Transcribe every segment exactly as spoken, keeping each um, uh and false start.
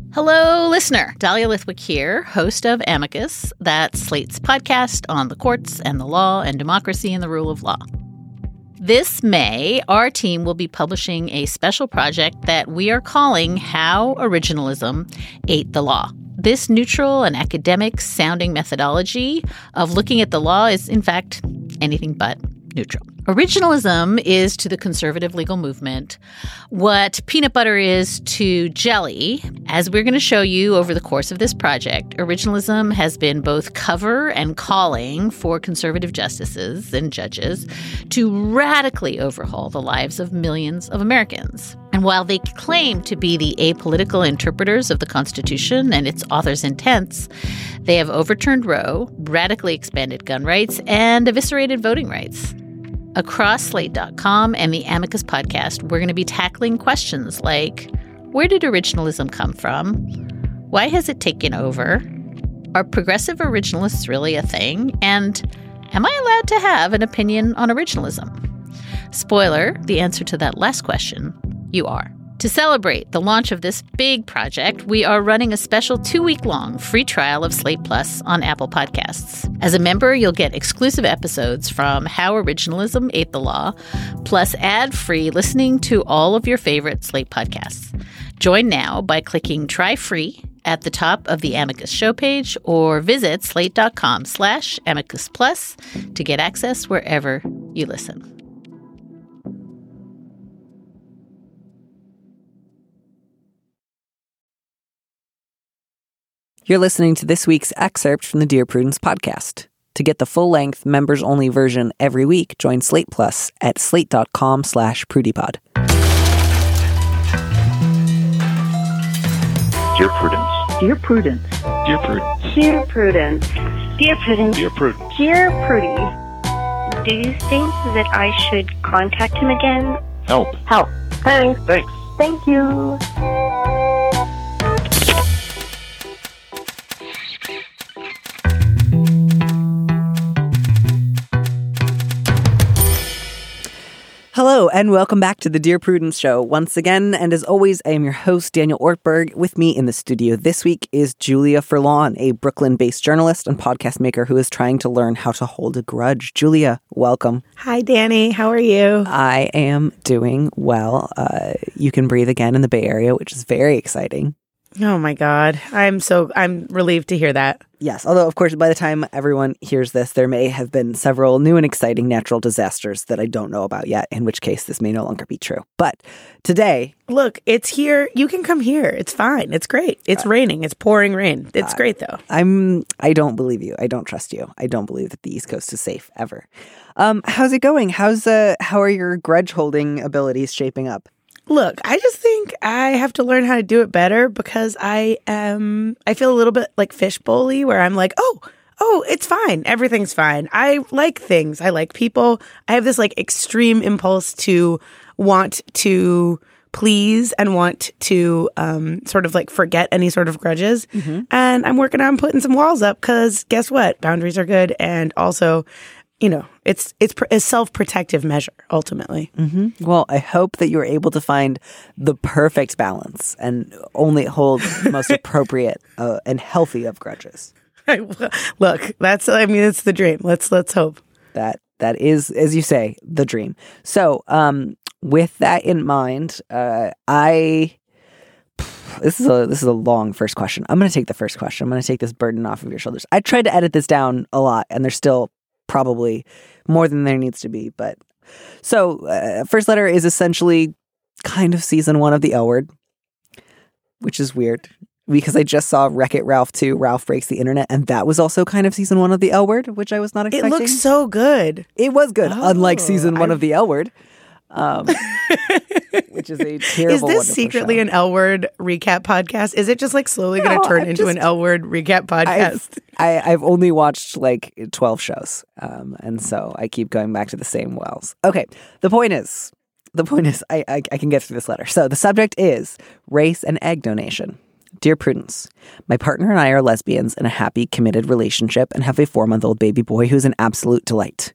Hello, listener. Dahlia Lithwick here, host of Amicus, that's Slate's podcast on the courts and the law and democracy and the rule of law. This May, our team will be publishing a special project that we are calling How Originalism Ate the Law. This neutral and academic-sounding methodology of looking at the law is, in fact, anything but neutral. Originalism is to the conservative legal movement what peanut butter is to jelly. As we're going to show you over the course of this project, originalism has been both cover and calling for conservative justices and judges to radically overhaul the lives of millions of Americans. And while they claim to be the apolitical interpreters of the Constitution and its author's intents, they have overturned Roe, radically expanded gun rights, and eviscerated voting rights. Across Slate dot com and the Amicus podcast, we're going to be tackling questions like, where did originalism come from? Why has it taken over? Are progressive originalists really a thing? And am I allowed to have an opinion on originalism? Spoiler, the answer to that last question, you are. To celebrate the launch of this big project, we are running a special two-week-long free trial of Slate Plus on Apple Podcasts. As a member, you'll get exclusive episodes from How Originalism Ate the Law, plus ad-free listening to all of your favorite Slate podcasts. Join now by clicking Try Free at the top of the Amicus show page or visit slate.com slash Amicus Plus to get access wherever you listen. You're listening to this week's excerpt from the Dear Prudence podcast. To get the full-length, members-only version every week, join Slate Plus at slate.com slash prudypod. Dear Prudence. Dear Prudence. Dear Prudence. Dear Prudence. Dear Prudence. Dear Prudence. Dear Prudy. Do you think that I should contact him again? Help. Help. Thanks. Thanks. Thank you. Hello, and welcome back to the Dear Prudence Show once again. And as always, I am your host, Daniel Ortberg. With me in the studio this week is Julia Furlan, a Brooklyn-based journalist and podcast maker who is trying to learn how to hold a grudge. Julia, welcome. Hi, Danny. How are you? I am doing well. Uh, you can breathe again in the Bay Area, which is very exciting. Oh, my God. I'm so I'm relieved to hear that. Yes, although, of course, by the time everyone hears this, there may have been several new and exciting natural disasters that I don't know about yet, in which case this may no longer be true. But today... Look, it's here. You can come here. It's fine. It's great. It's uh, raining. It's pouring rain. It's uh, great, though. I'm, I don't believe you. I don't trust you. I don't believe that the East Coast is safe, ever. Um, how's it going? How's uh, How are your grudge-holding abilities shaping up? Look, I just think I have to learn how to do it better because I am, I feel a little bit like fishbowl-y where I'm like, oh, oh, it's fine. Everything's fine. I like things. I like people. I have this like extreme impulse to want to please and want to um, sort of like forget any sort of grudges. Mm-hmm. And I'm working on putting some walls up because guess what? Boundaries are good. And also, you know, it's it's a self-protective measure, ultimately. Mm-hmm. Well, I hope that you're able to find the perfect balance and only hold the most appropriate uh, and healthy of grudges. Look, that's, I mean, it's the dream. Let's let's hope. That that is, as you say, the dream. So um, with that in mind, uh, I... This is a this is a long first question. I'm going to take the first question. I'm going to take this burden off of your shoulders. I tried to edit this down a lot, and there's still probably more than there needs to be. But so uh, first letter is essentially kind of season one of the L Word, which is weird because I just saw Wreck-It Ralph two, Ralph Breaks the Internet, and that was also kind of season one of the L Word, which I was not expecting. It looks so good. It was good, oh, unlike season one I... of the L Word. Um, which is a terrible. Is this secretly show. An L Word recap podcast? Is it just like slowly no, going to turn I'm into just, an L Word recap podcast? I've, I, I've only watched like twelve shows, um, and so I keep going back to the same wells. Okay, the point is, the point is, I, I I can get through this letter. So the subject is race and egg donation. Dear Prudence, my partner and I are lesbians in a happy, committed relationship and have a four-month-old baby boy who's an absolute delight.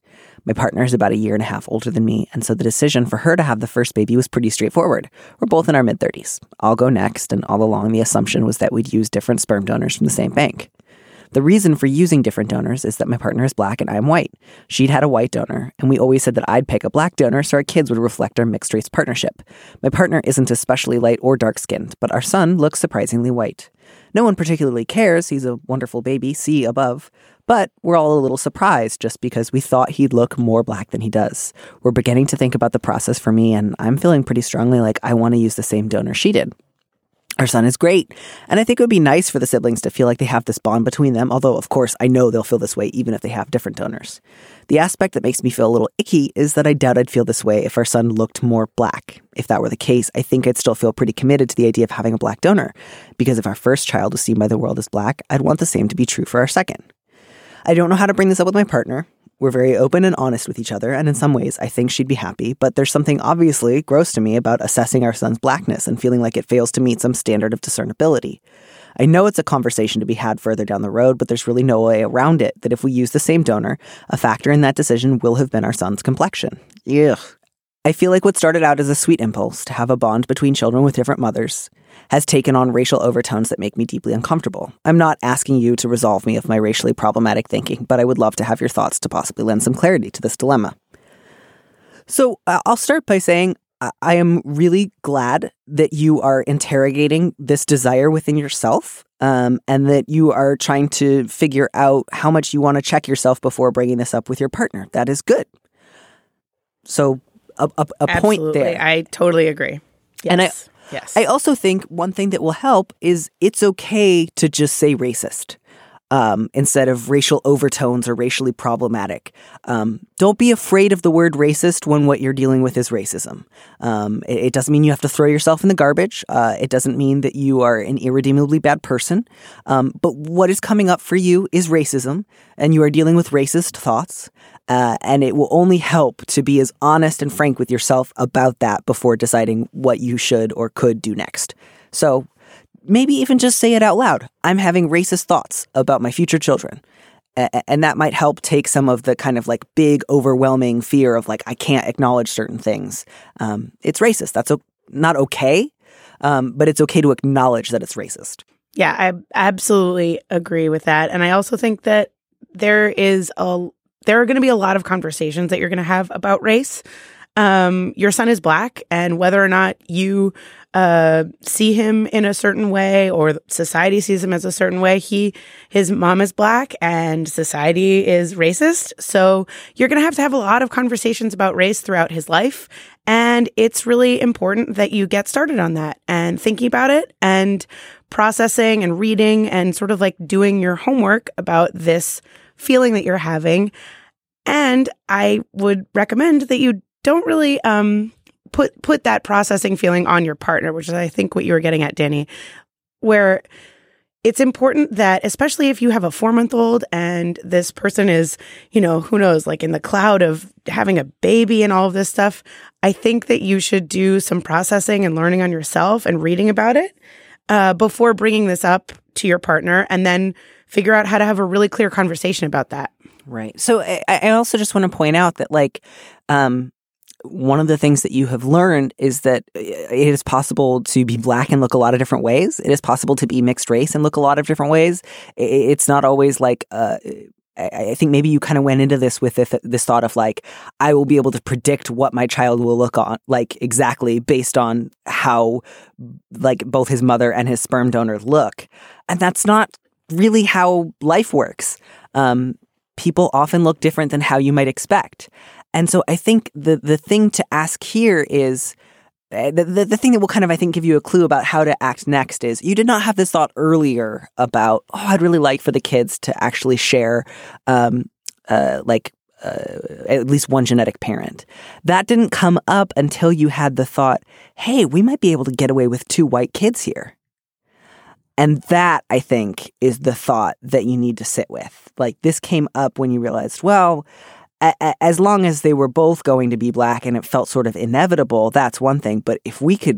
My partner is about a year and a half older than me, and so the decision for her to have the first baby was pretty straightforward. We're both in our mid-thirties. I'll go next, and all along the assumption was that we'd use different sperm donors from the same bank. The reason for using different donors is that my partner is black and I'm white. She'd had a white donor, and we always said that I'd pick a black donor so our kids would reflect our mixed-race partnership. My partner isn't especially light or dark-skinned, but our son looks surprisingly white. No one particularly cares. He's a wonderful baby, see above. But we're all a little surprised just because we thought he'd look more black than he does. We're beginning to think about the process for me, and I'm feeling pretty strongly like I want to use the same donor she did. Our son is great, and I think it would be nice for the siblings to feel like they have this bond between them, although, of course, I know they'll feel this way even if they have different donors. The aspect that makes me feel a little icky is that I doubt I'd feel this way if our son looked more black. If that were the case, I think I'd still feel pretty committed to the idea of having a black donor, because if our first child was seen by the world as black, I'd want the same to be true for our second. I don't know how to bring this up with my partner. We're very open and honest with each other, and in some ways, I think she'd be happy, but there's something obviously gross to me about assessing our son's blackness and feeling like it fails to meet some standard of discernibility. I know it's a conversation to be had further down the road, but there's really no way around it that if we use the same donor, a factor in that decision will have been our son's complexion. Ugh. I feel like what started out as a sweet impulse to have a bond between children with different mothers has taken on racial overtones that make me deeply uncomfortable. I'm not asking you to resolve me of my racially problematic thinking, but I would love to have your thoughts to possibly lend some clarity to this dilemma. So uh, I'll start by saying uh, I am really glad that you are interrogating this desire within yourself, um, and that you are trying to figure out how much you want to check yourself before bringing this up with your partner. That is good. So a, a, a point there. I totally agree. Yes. And I, yes. I also think one thing that will help is it's okay to just say racist um, instead of racial overtones or racially problematic. Um, don't be afraid of the word racist when what you're dealing with is racism. Um, it, it doesn't mean you have to throw yourself in the garbage. Uh, it doesn't mean that you are an irredeemably bad person. Um, but what is coming up for you is racism, and you are dealing with racist thoughts. Uh, and it will only help to be as honest and frank with yourself about that before deciding what you should or could do next. So maybe even just say it out loud. I'm having racist thoughts about my future children. A- and that might help take some of the kind of like big, overwhelming fear of like, I can't acknowledge certain things. Um, it's racist. That's o- not okay, um, but it's okay to acknowledge that it's racist. Yeah, I absolutely agree with that. And I also think that there is a There are going to be a lot of conversations that you're going to have about race. Um, your son is black, and whether or not you uh, see him in a certain way or society sees him as a certain way, he his mom is black and society is racist. So you're going to have to have a lot of conversations about race throughout his life. And it's really important that you get started on that and thinking about it and processing and reading and sort of like doing your homework about this feeling that you're having. And I would recommend that you don't really um, put put that processing feeling on your partner, which is, I think, what you were getting at, Danny, where it's important that, especially if you have a four-month-old and this person is, you know, who knows, like in the cloud of having a baby and all of this stuff, I think that you should do some processing and learning on yourself and reading about it uh, before bringing this up to your partner, and then figure out how to have a really clear conversation about that. Right. So I, I also just want to point out that, like, um, one of the things that you have learned is that it is possible to be black and look a lot of different ways. It is possible to be mixed race and look a lot of different ways. It's not always like, uh, I think maybe you kind of went into this with this, this thought of like, I will be able to predict what my child will look on, like exactly based on how like both his mother and his sperm donor look. And that's not really how life works. Um, people often look different than how you might expect. And so I think the the thing to ask here is, uh, the, the the thing that will kind of, I think, give you a clue about how to act next is, you did not have this thought earlier about, oh, I'd really like for the kids to actually share, um, uh, like, uh, at least one genetic parent. That didn't come up until you had the thought, hey, we might be able to get away with two white kids here. And that, I think, is the thought that you need to sit with. Like, this came up when you realized, well, a- a- as long as they were both going to be black and it felt sort of inevitable, that's one thing. But if we could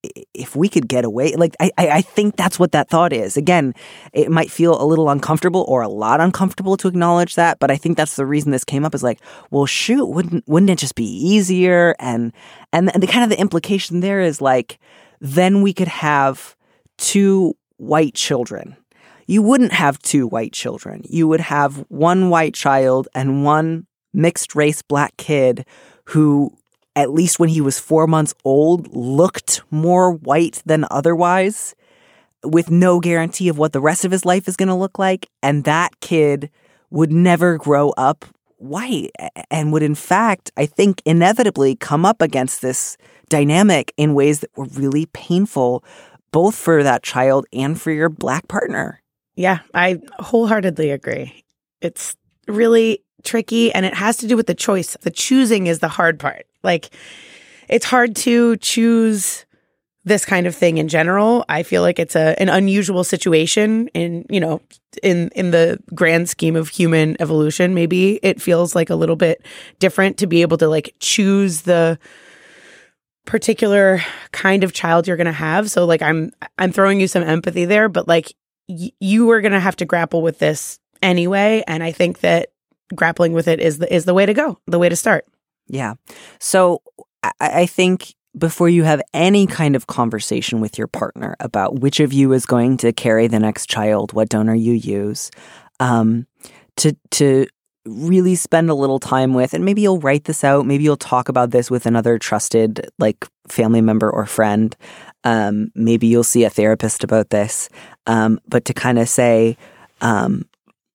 if we could get away, like, I, I think that's what that thought is. Again, it might feel a little uncomfortable or a lot uncomfortable to acknowledge that, but I think that's the reason this came up is like, well, shoot, wouldn't wouldn't it just be easier? And and the kind of the implication there is like, then we could have two white children. You wouldn't have two white children. You would have one white child and one mixed race black kid who, at least when he was four months old, looked more white than otherwise, with no guarantee of what the rest of his life is going to look like. And that kid would never grow up white and would, in fact, I think, inevitably come up against this dynamic in ways that were really painful, both for that child and for your black partner. Yeah, I wholeheartedly agree. It's really tricky, and it has to do with the choice. The choosing is the hard part. Like, it's hard to choose this kind of thing in general. I feel like it's a an unusual situation in, you know, in in the grand scheme of human evolution. Maybe it feels like a little bit different to be able to like choose the particular kind of child you're going to have. So like I'm I'm throwing you some empathy there, but like y- you are going to have to grapple with this anyway, and I think that grappling with it is the is the way to go, the way to start. Yeah. So I, I think before you have any kind of conversation with your partner about which of you is going to carry the next child, what donor you use, um, to to really spend a little time with, and maybe you'll write this out, maybe you'll talk about this with another trusted like family member or friend. Um, maybe you'll see a therapist about this, um, but to kind of say, um,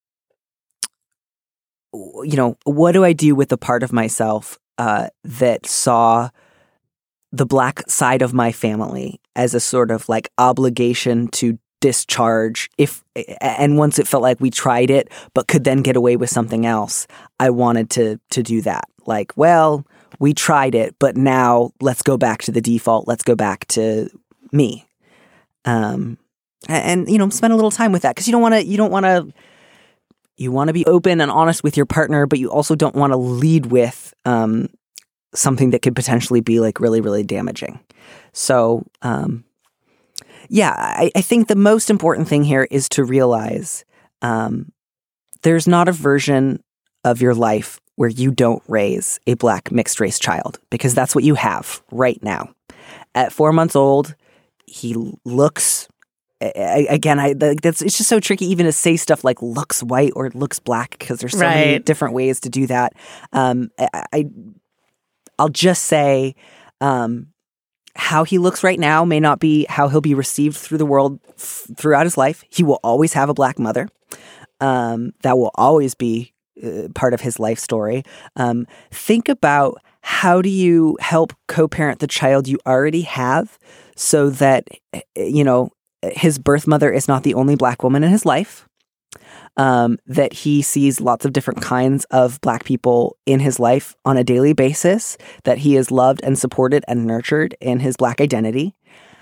you know, what do I do with the part of myself uh, that saw the black side of my family as a sort of like obligation to discharge if, and once it felt like we tried it, but could then get away with something else, I wanted to, to do that. Like, well, we tried it, but now let's go back to the default. Let's go back to me. Um, and, you know, spend a little time with that. Cause you don't want to, you don't want to, you want to be open and honest with your partner, but you also don't want to lead with, um, something that could potentially be like really, really damaging. So, um, yeah, I, I think the most important thing here is to realize um, there's not a version of your life where you don't raise a black mixed race child, because that's what you have right now. At four months old, he looks, I, again, I that's it's just so tricky even to say stuff like looks white or looks black, because there's so right. many different ways to do that. Um, I, I I'll just say um, how he looks right now may not be how he'll be received through the world f- throughout his life. He will always have a black mother. Um, that will always be uh, part of his life story. Um, think about how do you help co-parent the child you already have so that, you know, his birth mother is not the only black woman in his life. Um, that he sees lots of different kinds of black people in his life on a daily basis, that he is loved and supported and nurtured in his black identity.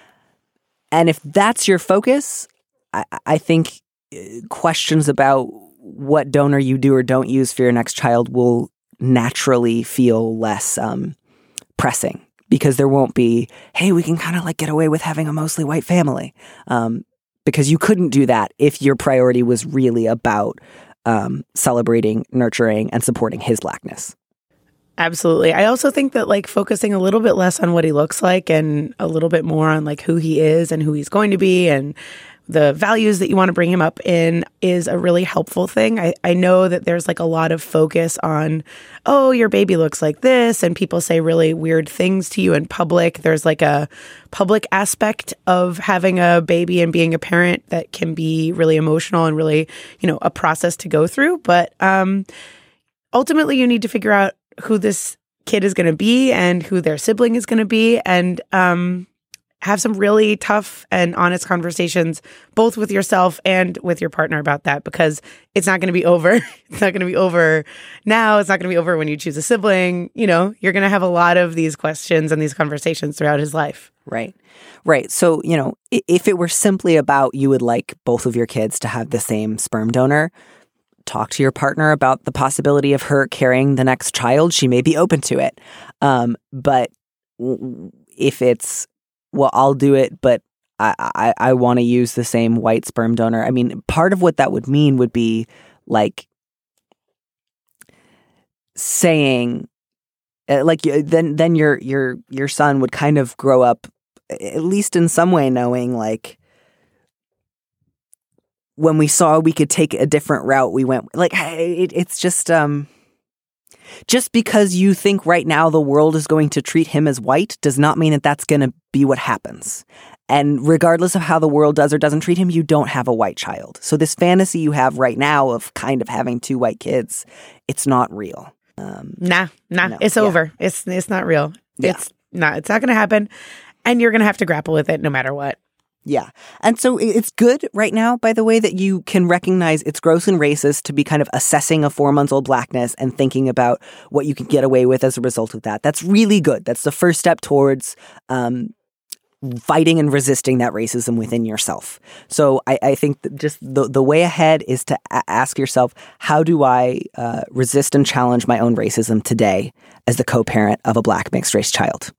And if that's your focus, I, I think questions about what donor you do or don't use for your next child will naturally feel less um, pressing, because there won't be, hey, we can kind of like get away with having a mostly white family. Um, Because you couldn't do that if your priority was really about um, celebrating, nurturing, and supporting his blackness. Absolutely. I also think that like focusing a little bit less on what he looks like and a little bit more on like who he is and who he's going to be and the values that you want to bring him up in is a really helpful thing. I, I know that there's like a lot of focus on, oh, your baby looks like this, and people say really weird things to you in public. There's like a public aspect of having a baby and being a parent that can be really emotional and really, you know, a process to go through. But um, ultimately, you need to figure out who this kid is going to be and who their sibling is going to be, and um have some really tough and honest conversations, both with yourself and with your partner about that, because it's not going to be over. It's not going to be over now. It's not going to be over when you choose a sibling. You know, you're going to have a lot of these questions and these conversations throughout his life. Right. Right. So, you know, if it were simply about you would like both of your kids to have the same sperm donor, talk to your partner about the possibility of her carrying the next child. She may be open to it. Um, but if it's well, I'll do it, but I, I, I want to use the same white sperm donor. I mean, part of what that would mean would be like saying, uh, like then then your your your son would kind of grow up, at least in some way, knowing like when we saw we could take a different route, we went like it, it's just um. Just because you think right now the world is going to treat him as white does not mean that that's going to be what happens. And regardless of how the world does or doesn't treat him, you don't have a white child. So this fantasy you have right now of kind of having two white kids, it's not real. Um, nah, nah, no, it's yeah. over. It's it's not real. Yeah. It's not. It's not going to happen, and you're going to have to grapple with it no matter what. Yeah. And so it's good right now, by the way, that you can recognize it's gross and racist to be kind of assessing a four-month-old blackness and thinking about what you can get away with as a result of that. That's really good. That's the first step towards um, fighting and resisting that racism within yourself. So I, I think that just the, the way ahead is to a- ask yourself, how do I uh, resist and challenge my own racism today as the co-parent of a black mixed-race child?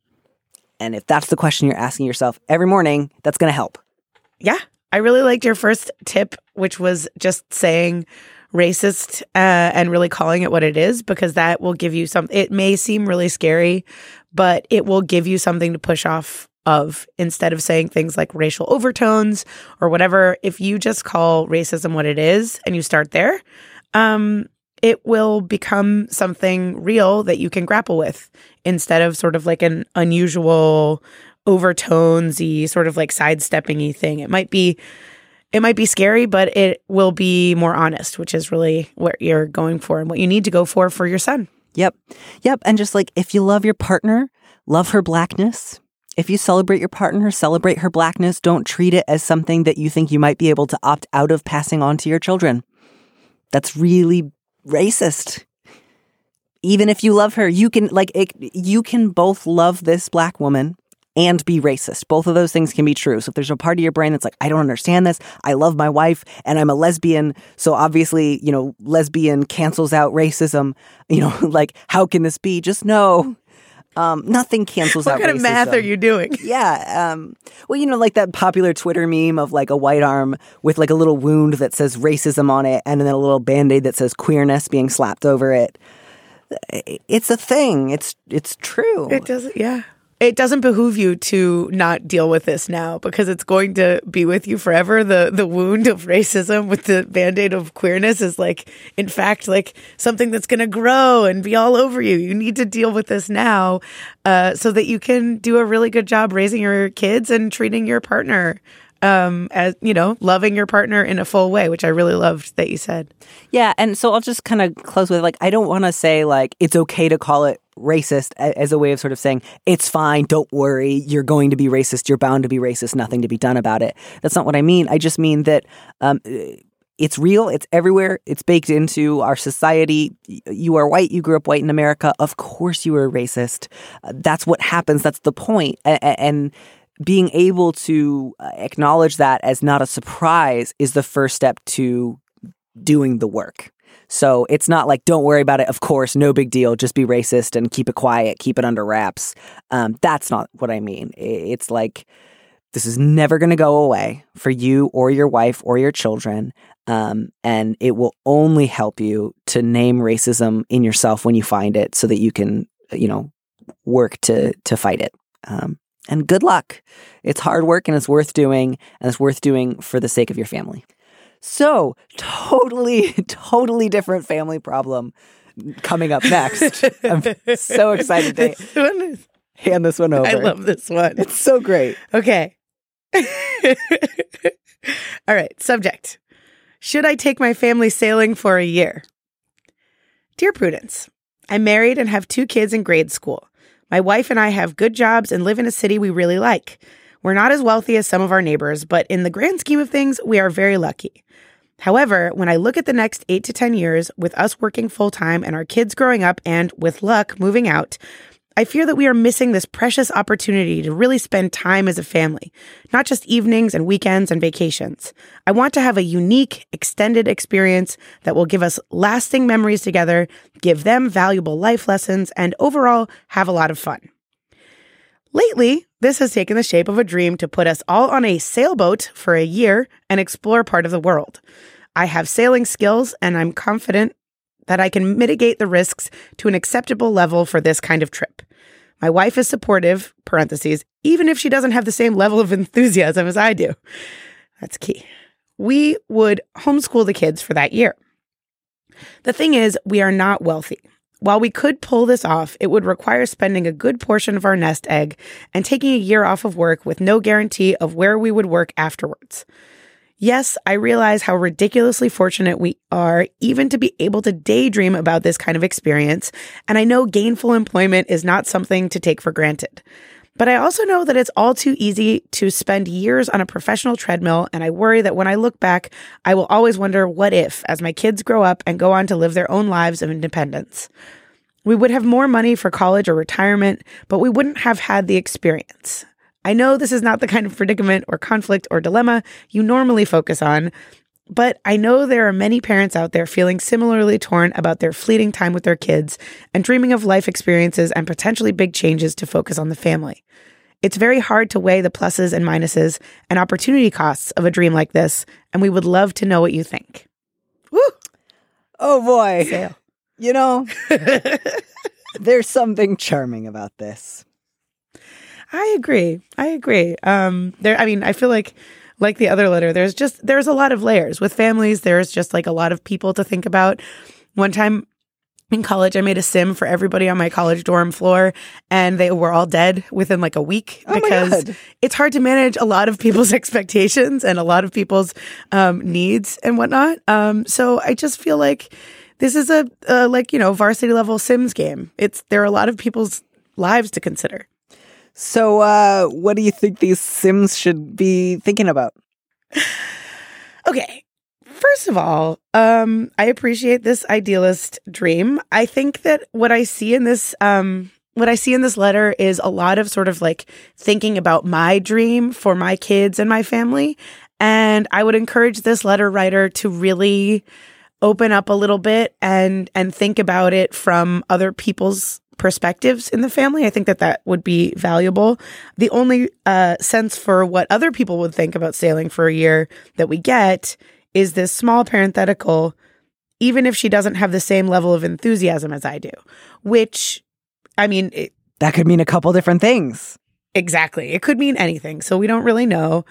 And if that's the question you're asking yourself every morning, that's going to help. Yeah. I really liked your first tip, which was just saying racist uh, and really calling it what it is, because that will give you some, it may seem really scary, but it will give you something to push off of instead of saying things like racial overtones or whatever. If you just call racism what it is and you start there, um, it will become something real that you can grapple with instead of sort of like an unusual overtones-y sort of like sidestepping-y thing. It might be it might be scary, but it will be more honest, which is really what you're going for and what you need to go for for your son. Yep. Yep. And just like if you love your partner, love her blackness. If you celebrate your partner, celebrate her blackness. Don't treat it as something that you think you might be able to opt out of passing on to your children. That's really racist. Even if you love her, you can like it, you can both love this black woman and be racist. Both of those things can be true. So if there's a part of your brain that's like, I don't understand this, I love my wife and I'm a lesbian, so obviously, you know, lesbian cancels out racism, you know, like how can this be? Just know um, nothing cancels what out racism. What kind of math are you doing? Yeah. Um, well, you know, like that popular Twitter meme of like a white arm with like a little wound that says racism on it and then a little Band-Aid that says queerness being slapped over it. It's a thing. It's it's true. It doesn't, yeah. It doesn't behoove you to not deal with this now because it's going to be with you forever. The the wound of racism with the Band-Aid of queerness is like, in fact, like something that's going to grow and be all over you. You need to deal with this now uh, so that you can do a really good job raising your kids and treating your partner Um, as you know, loving your partner in a full way, which I really loved that you said. Yeah, and so I'll just kind of close with like I don't want to say like it's okay to call it racist as a way of sort of saying it's fine, don't worry, you're going to be racist, you're bound to be racist, nothing to be done about it. That's not what I mean. I just mean that um, it's real, it's everywhere, it's baked into our society. You are white, you grew up white in America. Of course, you were a racist. Uh, that's what happens. That's the point, and. and being able to acknowledge that as not a surprise is the first step to doing the work. So it's not like, don't worry about it. Of course, no big deal. Just be racist and keep it quiet, keep it under wraps. Um, that's not what I mean. It's like, this is never going to go away for you or your wife or your children. Um, and it will only help you to name racism in yourself when you find it so that you can, you know, work to, to fight it. Um, And good luck. It's hard work and it's worth doing, and it's worth doing for the sake of your family. So, totally, totally different family problem coming up next. I'm so excited to This one is- hand this one over. I love this one. It's so great. Okay. All right. Subject. Should I take my family sailing for a year? Dear Prudence, I'm married and have two kids in grade school. My wife and I have good jobs and live in a city we really like. We're not as wealthy as some of our neighbors, but in the grand scheme of things, we are very lucky. However, when I look at the next eight to ten years, with us working full-time and our kids growing up and, with luck, moving out, I fear that we are missing this precious opportunity to really spend time as a family, not just evenings and weekends and vacations. I want to have a unique, extended experience that will give us lasting memories together, give them valuable life lessons, and overall have a lot of fun. Lately, This has taken the shape of a dream to put us all on a sailboat for a year and explore part of the world. I have sailing skills, and I'm confident that I can mitigate the risks to an acceptable level for this kind of trip. My wife is supportive, parentheses, even if she doesn't have the same level of enthusiasm as I do. That's key. We would homeschool the kids for that year. The thing is, we are not wealthy. While we could pull this off, it would require spending a good portion of our nest egg and taking a year off of work with no guarantee of where we would work afterwards. Yes, I realize how ridiculously fortunate we are even to be able to daydream about this kind of experience, and I know gainful employment is not something to take for granted. But I also know that it's all too easy to spend years on a professional treadmill, and I worry that when I look back, I will always wonder what if as my kids grow up and go on to live their own lives of independence. We would have more money for college or retirement, but we wouldn't have had the experience. I know this is not the kind of predicament or conflict or dilemma you normally focus on, but I know there are many parents out there feeling similarly torn about their fleeting time with their kids and dreaming of life experiences and potentially big changes to focus on the family. It's very hard to weigh the pluses and minuses and opportunity costs of a dream like this, and we would love to know what you think. Woo! Oh boy. Sail. You know, there's something charming about this. I agree. I agree. Um, there. I mean, I feel like, like the other letter, there's just there's a lot of layers with families. There's just like a lot of people to think about. One time in college, I made a sim for everybody on my college dorm floor, and they were all dead within like a week Oh my because God. it's hard to manage a lot of people's expectations and a lot of people's um, needs and whatnot. Um, so I just feel like this is a, a like you know varsity level Sims game. It's there are a lot of people's lives to consider. So, uh, what do you think these Sims should be thinking about? Okay. First of all, um, I appreciate this idealist dream. I think that what I see in this, um, what I see in this letter is a lot of sort of like thinking about my dream for my kids and my family. And I would encourage this letter writer to really open up a little bit and and think about it from other people's perspectives in the family. I think that that would be valuable. The only uh, sense for what other people would think about sailing for a year that we get is this small parenthetical, even if she doesn't have the same level of enthusiasm as I do, which, I mean, it, That could mean a couple different things. exactly. It could mean anything. So we don't really know.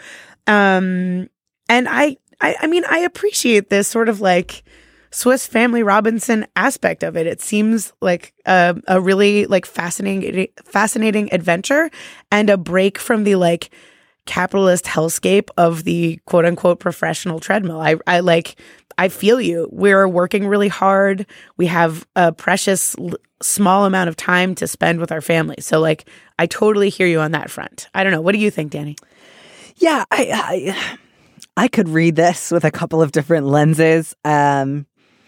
Um, and I, I, I mean, I appreciate this sort of like Swiss Family Robinson aspect of it. It seems like a, a really like fascinating, fascinating adventure and a break from the like capitalist hellscape of the quote unquote professional treadmill. I, I like, I feel you. We're working really hard. We have a precious l- small amount of time to spend with our family. So like, I totally hear you on that front. I don't know. What do you think, Danny? Yeah, I, I, I could read this with a couple of different lenses. Um,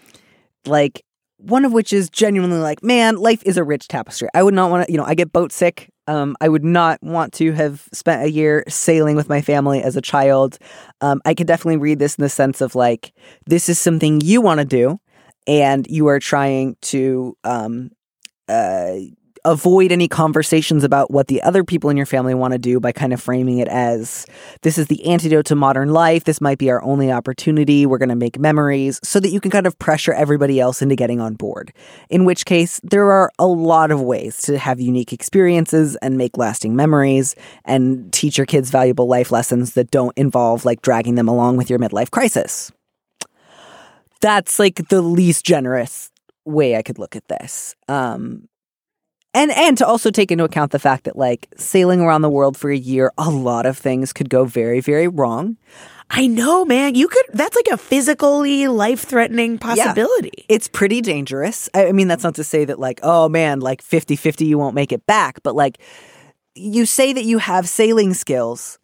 like one of which is genuinely like, man, life is a rich tapestry. I would not want to, you know, I get boat sick. Um, I would not want to have spent a year sailing with my family as a child. Um, I could definitely read this in the sense of like, this is something you want to do, and you are trying to um, uh, avoid any conversations about what the other people in your family want to do by kind of framing it as, this is the antidote to modern life. This might be our only opportunity. We're going to make memories, so that you can kind of pressure everybody else into getting on board. In which case, there are a lot of ways to have unique experiences and make lasting memories and teach your kids valuable life lessons that don't involve like dragging them along with your midlife crisis. That's like the least generous way I could look at this. Um, And and to also take into account the fact that, like, sailing around the world for a year, a lot of things could go very, very wrong. I know, man. You could, that's like a physically life-threatening possibility. Yeah, it's pretty dangerous. I, I mean, that's not to say that, like, oh, man, like fifty-fifty, you won't make it back. But, like, you say that you have sailing skills.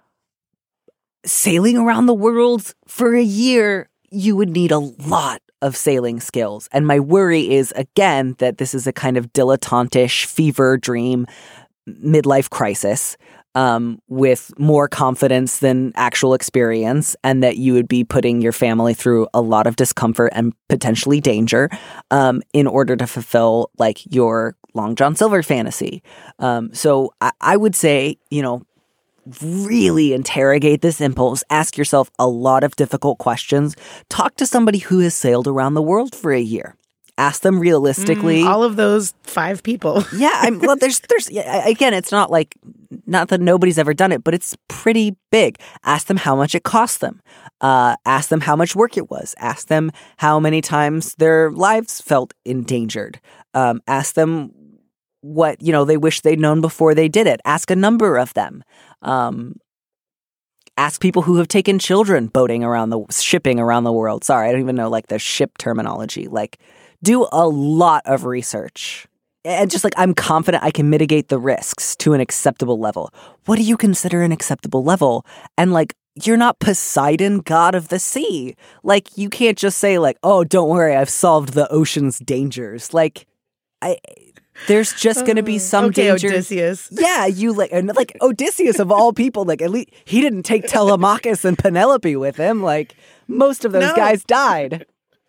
Sailing around the world for a year, you would need a lot of sailing skills. And my worry is, again, that this is a kind of dilettantish fever dream midlife crisis. um, with more confidence than actual experience, and that you would be putting your family through a lot of discomfort and potentially danger um, in order to fulfill like your Long John Silver fantasy. Um, so I, I would say, you know, really interrogate this impulse. Ask yourself a lot of difficult questions. Talk to somebody who has sailed around the world for a year. Ask them realistically. Mm, all of those five people. yeah, I'm, well, there's, there's again, it's not like, not that nobody's ever done it, but it's pretty big. Ask them how much it cost them. Uh, ask them how much work it was. Ask them how many times their lives felt endangered. Um, ask them what, you know, they wish they'd known before they did it. Ask a number of them. Um, ask people who have taken children boating around the, shipping around the world. Sorry, I don't even know like the ship terminology. Like, do a lot of research. And just like, I'm confident I can mitigate the risks to an acceptable level. What do you consider an acceptable level? And like, you're not Poseidon, god of the sea. Like, you can't just say like, oh, don't worry, I've solved the ocean's dangers. Like, I... There's just going to be some okay, danger. Odysseus. Yeah, you like, and like Odysseus of all people, like at least he didn't take Telemachus and Penelope with him. Like most of those No. guys died.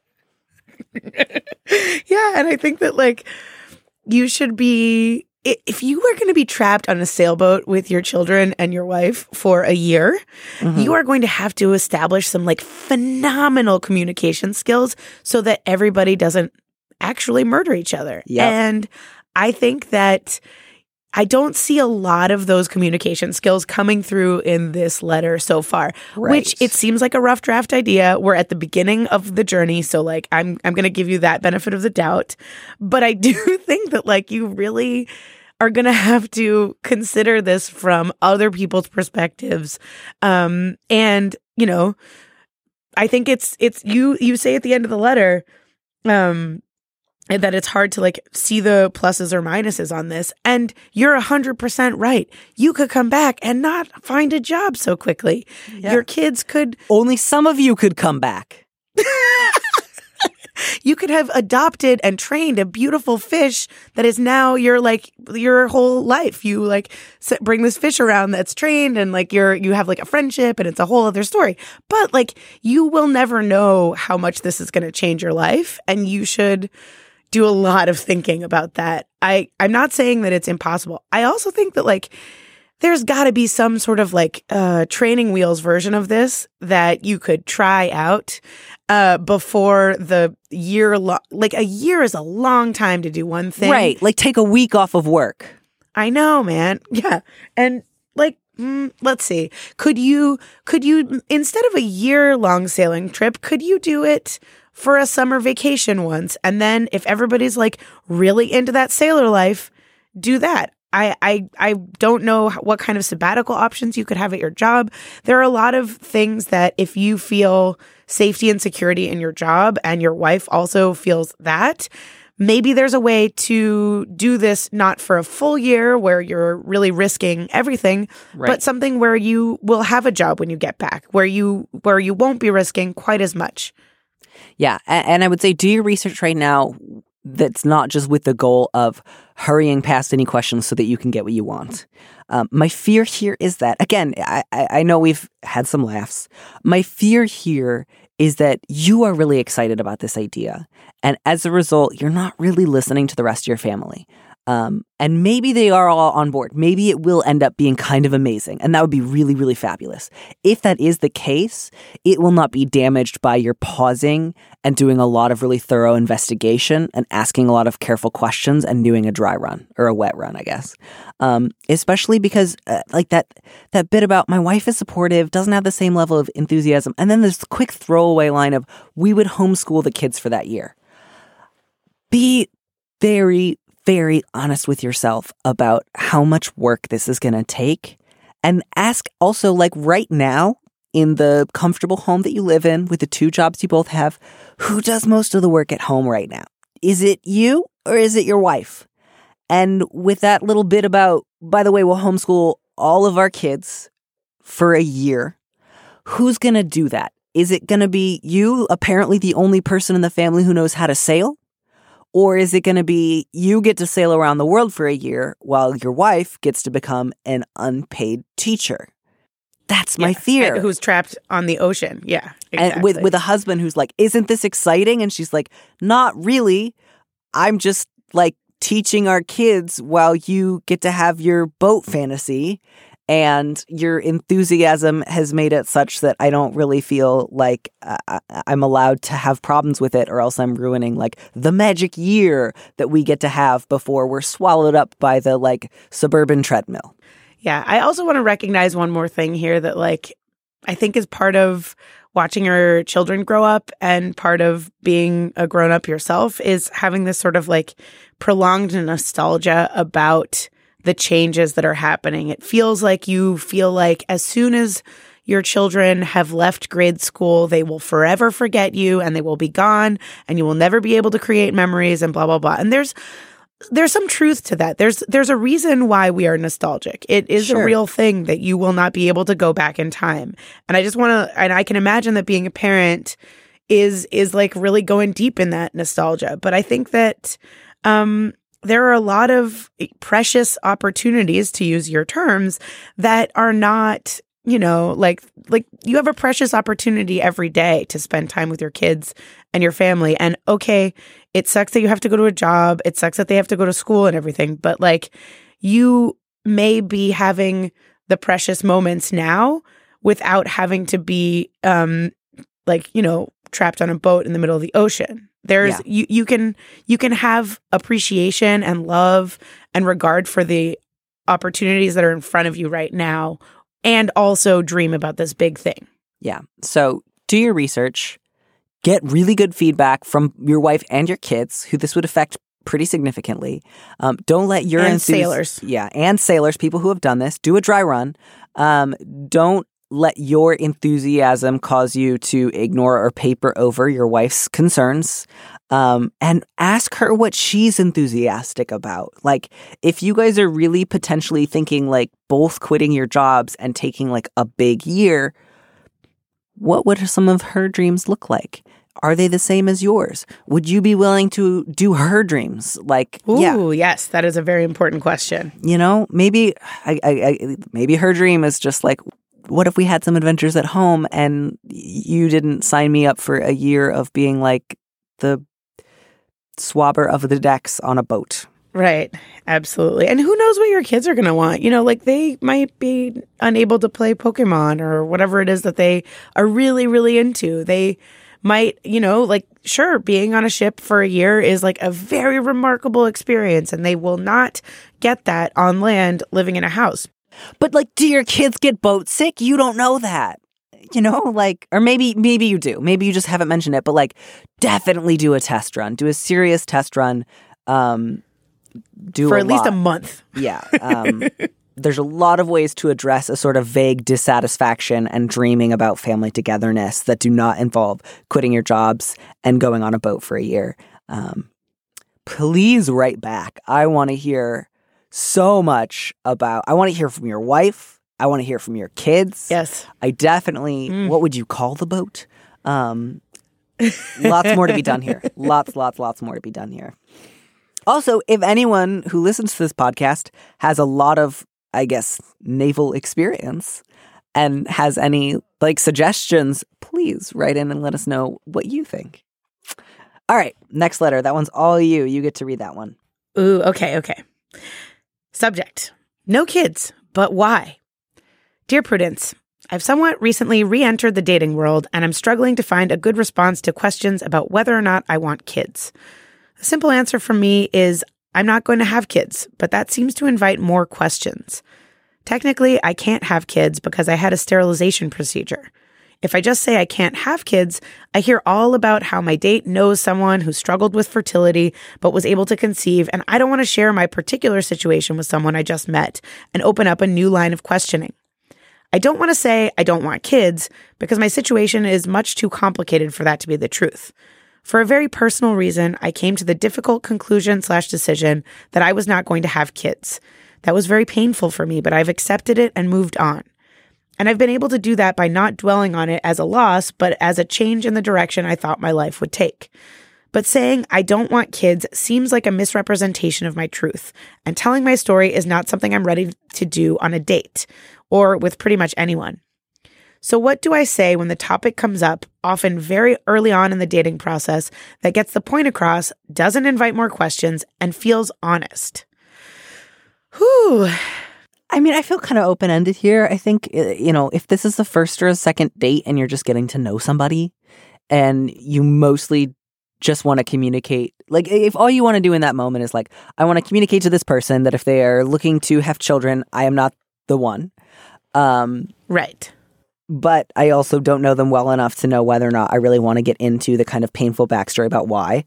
Yeah, and I think that like you should be i- if you are going to be trapped on a sailboat with your children and your wife for a year, Mm-hmm. you are going to have to establish some like phenomenal communication skills so that everybody doesn't actually murder each other. Yep. And I think that I don't see a lot of those communication skills coming through in this letter so far, Right. which it seems like a rough draft idea. We're at the beginning of the journey, so like I'm I'm going to give you that benefit of the doubt, but I do think that like you really are going to have to consider this from other people's perspectives. Um and, you know, I think it's it's you you say at the end of the letter um and that it's hard to like see the pluses or minuses on this. And you're a hundred percent right. You could come back and not find a job so quickly. Yeah. Your kids could, Only some of you could come back. you could have adopted and trained a beautiful fish that is now your like your whole life. You like s- bring this fish around that's trained and like you're, you have like a friendship and it's a whole other story. But like you will never know how much this is going to change your life. And you should do a lot of thinking about that. I, I'm not saying that it's impossible. I also think that like there's got to be some sort of like uh, training wheels version of this that you could try out uh, before the year. Lo- like a year is a long time to do one thing. Right. Like take a week off of work. I know, man. Yeah. And like, mm, let's see. Could you, could you, instead of a year long sailing trip, could you do it for a summer vacation once? And then if everybody's like really into that sailor life, do that. I, I, I don't know what kind of sabbatical options you could have at your job. There are a lot of things that if you feel safety and security in your job and your wife also feels that, maybe there's a way to do this not for a full year where you're really risking everything, Right. but something where you will have a job when you get back, where you where you won't be risking quite as much. Yeah. And, and I would say do your research right now that's not just with the goal of hurrying past any questions so that you can get what you want. Um, my fear here is that, again, I, I I know we've had some laughs. My fear here is that you are really excited about this idea. And as a result, you're not really listening to the rest of your family. Um, and maybe they are all on board. Maybe it will end up being kind of amazing. And that would be really, really fabulous. If that is the case, it will not be damaged by your pausing and doing a lot of really thorough investigation and asking a lot of careful questions and doing a dry run or a wet run, I guess. Um, especially because uh, like that, that bit about my wife is supportive, doesn't have the same level of enthusiasm. And then this quick throwaway line of we would homeschool the kids for that year. Be very, very honest with yourself about how much work this is going to take. And ask also, like right now, in the comfortable home that you live in with the two jobs you both have, who does most of the work at home right now? Is it you or is it your wife? And with that little bit about, by the way, we'll homeschool all of our kids for a year. Who's going to do that? Is it going to be you, apparently the only person in the family who knows how to sail? Or is it going to be you get to sail around the world for a year while your wife gets to become an unpaid teacher? That's my Yeah. fear. And who's trapped on the ocean. Yeah. Exactly. And with with a husband who's like, isn't this exciting? And she's like, not really. I'm just like teaching our kids while you get to have your boat fantasy. And your enthusiasm has made it such that I don't really feel like uh, I'm allowed to have problems with it, or else I'm ruining like the magic year that we get to have before we're swallowed up by the like suburban treadmill. Yeah. I also want to recognize one more thing here that, like, I think is part of watching your children grow up and part of being a grown up yourself is having this sort of like prolonged nostalgia about the changes that are happening. It feels like you feel like as soon as your children have left grade school, they will forever forget you and they will be gone and you will never be able to create memories and blah, blah, blah. And there's there's some truth to that. There's there's a reason why we are nostalgic. It is Sure. a real thing that you will not be able to go back in time. And I just want to, and I can imagine that being a parent is is like really going deep in that nostalgia. But I think that um there are a lot of precious opportunities, to use your terms, that are not, you know, like like you have a precious opportunity every day to spend time with your kids and your family. And okay, it sucks that you have to go to a job. It sucks that they have to go to school and everything. But like you may be having the precious moments now without having to be um like, you know, trapped on a boat in the middle of the ocean. There's Yeah. you you can you can have appreciation and love and regard for the opportunities that are in front of you right now and also dream about this big thing. Yeah. So do your research, get really good feedback from your wife and your kids, who this would affect pretty significantly. Um, don't let your And enthus- sailors. Yeah, and sailors, people who have done this, do a dry run. Um, don't let your enthusiasm cause you to ignore or paper over your wife's concerns. Um, and ask her what she's enthusiastic about. Like, if you guys are really potentially thinking like both quitting your jobs and taking like a big year, what would some of her dreams look like? Are they the same as yours? Would you be willing to do her dreams? Like, Ooh, yeah, yes, that is a very important question. you know, maybe, I, I, I, maybe her dream is just like, what if we had some adventures at home and you didn't sign me up for a year of being like the swabber of the decks on a boat? Right. Absolutely. And who knows what your kids are going to want? You know, like they might be unable to play Pokemon or whatever it is that they are really, really into. They might, you know, like, sure, being on a ship for a year is like a very remarkable experience, and they will not get that on land living in a house. But like, do your kids get boat sick? You don't know that. You know, like, or maybe, maybe you do. Maybe you just haven't mentioned it, but like, definitely do a test run. Do a serious test run. Um, do for a at least lot. a month. Yeah. Um, there's a lot of ways to address a sort of vague dissatisfaction and dreaming about family togetherness that do not involve quitting your jobs and going on a boat for a year. Um, please write back. I want to hear so much about, I want to hear from your wife. I want to hear from your kids. Yes. I definitely, Mm. what would you call the boat? Um, lots more to be done here. Lots, lots, lots more to be done here. Also, if anyone who listens to this podcast has a lot of, I guess, naval experience and has any like suggestions, please write in and let us know what you think. All right, next letter. That one's all you. You get to read that one. Ooh, okay, okay. Subject: no kids, but why? Dear Prudence, I've somewhat recently re-entered the dating world, and I'm struggling to find a good response to questions about whether or not I want kids. The simple answer from me is I'm not going to have kids, but that seems to invite more questions. Technically, I can't have kids because I had a sterilization procedure. If I just say I can't have kids, I hear all about how my date knows someone who struggled with fertility but was able to conceive, and I don't want to share my particular situation with someone I just met and open up a new line of questioning. I don't want to say I don't want kids because my situation is much too complicated for that to be the truth. For a very personal reason, I came to the difficult conclusion slash decision that I was not going to have kids. That was very painful for me, but I've accepted it and moved on. And I've been able to do that by not dwelling on it as a loss, but as a change in the direction I thought my life would take. But saying I don't want kids seems like a misrepresentation of my truth, and telling my story is not something I'm ready to do on a date or with pretty much anyone. So what do I say when the topic comes up, often very early on in the dating process, that gets the point across, doesn't invite more questions, and feels honest? Whew. I mean, I feel kind of open-ended here. I think, you know, if this is the first or a second date and you're just getting to know somebody and you mostly just want to communicate, like if all you want to do in that moment is like, I want to communicate to this person that if they are looking to have children, I am not the one. Um, right. But I also don't know them well enough to know whether or not I really want to get into the kind of painful backstory about why.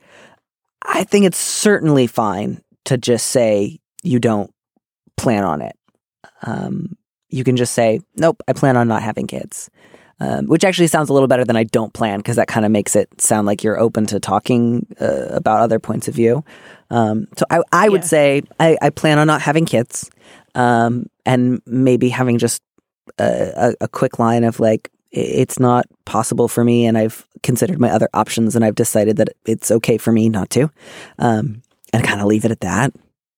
I think it's certainly fine to just say you don't plan on it. Um, you can just say, nope, I plan on not having kids, um, which actually sounds a little better than I don't plan, because that kind of makes it sound like you're open to talking uh, about other points of view. Um, so I, I would yeah. say I, I plan on not having kids, um, and maybe having just a, a, a quick line of like, it's not possible for me, and I've considered my other options, and I've decided that it's okay for me not to, um, and kind of leave it at that.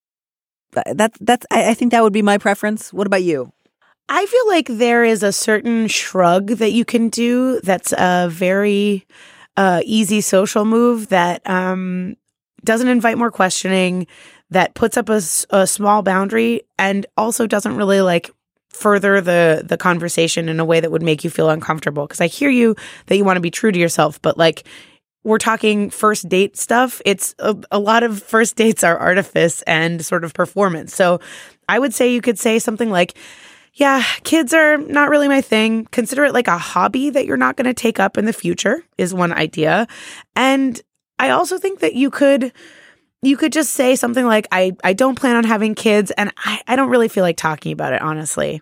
That's that's. I, I think that would be my preference. What about you? I feel like there is a certain shrug that you can do that's a very uh, easy social move that um, doesn't invite more questioning, that puts up a, a small boundary, and also doesn't really like further the the conversation in a way that would make you feel uncomfortable. Because I hear you that you want to be true to yourself, but like, we're talking first date stuff. It's a, a lot of first dates are artifice and sort of performance. So I would say you could say something like, yeah, kids are not really my thing. Consider it like a hobby that you're not going to take up in the future is one idea. And I also think that you could you could just say something like, I, I don't plan on having kids, and I, I don't really feel like talking about it, honestly.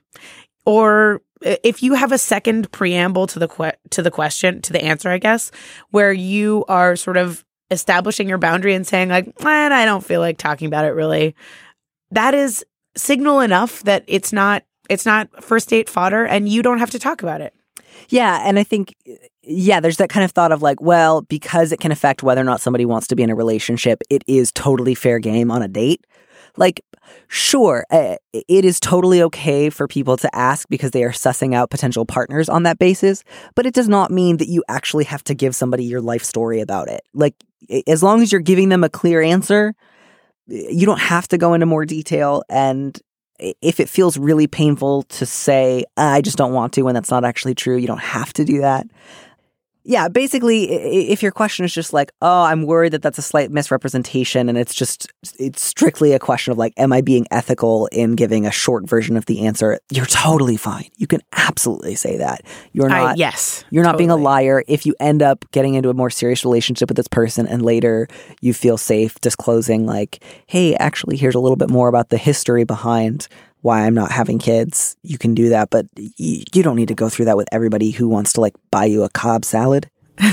Or if you have a second preamble to the que- to the question, to the answer, I guess, where you are sort of establishing your boundary and saying like, man, I don't feel like talking about it really. That is signal enough that it's not it's not first date fodder, and you don't have to talk about it. Yeah, and I think, yeah, there's that kind of thought of like, well, because it can affect whether or not somebody wants to be in a relationship, it is totally fair game on a date. Like, sure, uh, it is totally okay for people to ask because they are sussing out potential partners on that basis, but it does not mean that you actually have to give somebody your life story about it. Like, as long as you're giving them a clear answer, you don't have to go into more detail. And if it feels really painful to say, I just don't want to, when that's not actually true, you don't have to do that. Yeah, basically, if your question is just like, oh, I'm worried that that's a slight misrepresentation, and it's just, it's strictly a question of like, am I being ethical in giving a short version of the answer? You're totally fine. You can absolutely say that. You're not, I, yes, you're not totally. being a liar. If you end up getting into a more serious relationship with this person and later you feel safe disclosing like, hey, actually, here's a little bit more about the history behind why I'm not having kids, you can do that, but y- you don't need to go through that with everybody who wants to like buy you a Cobb salad.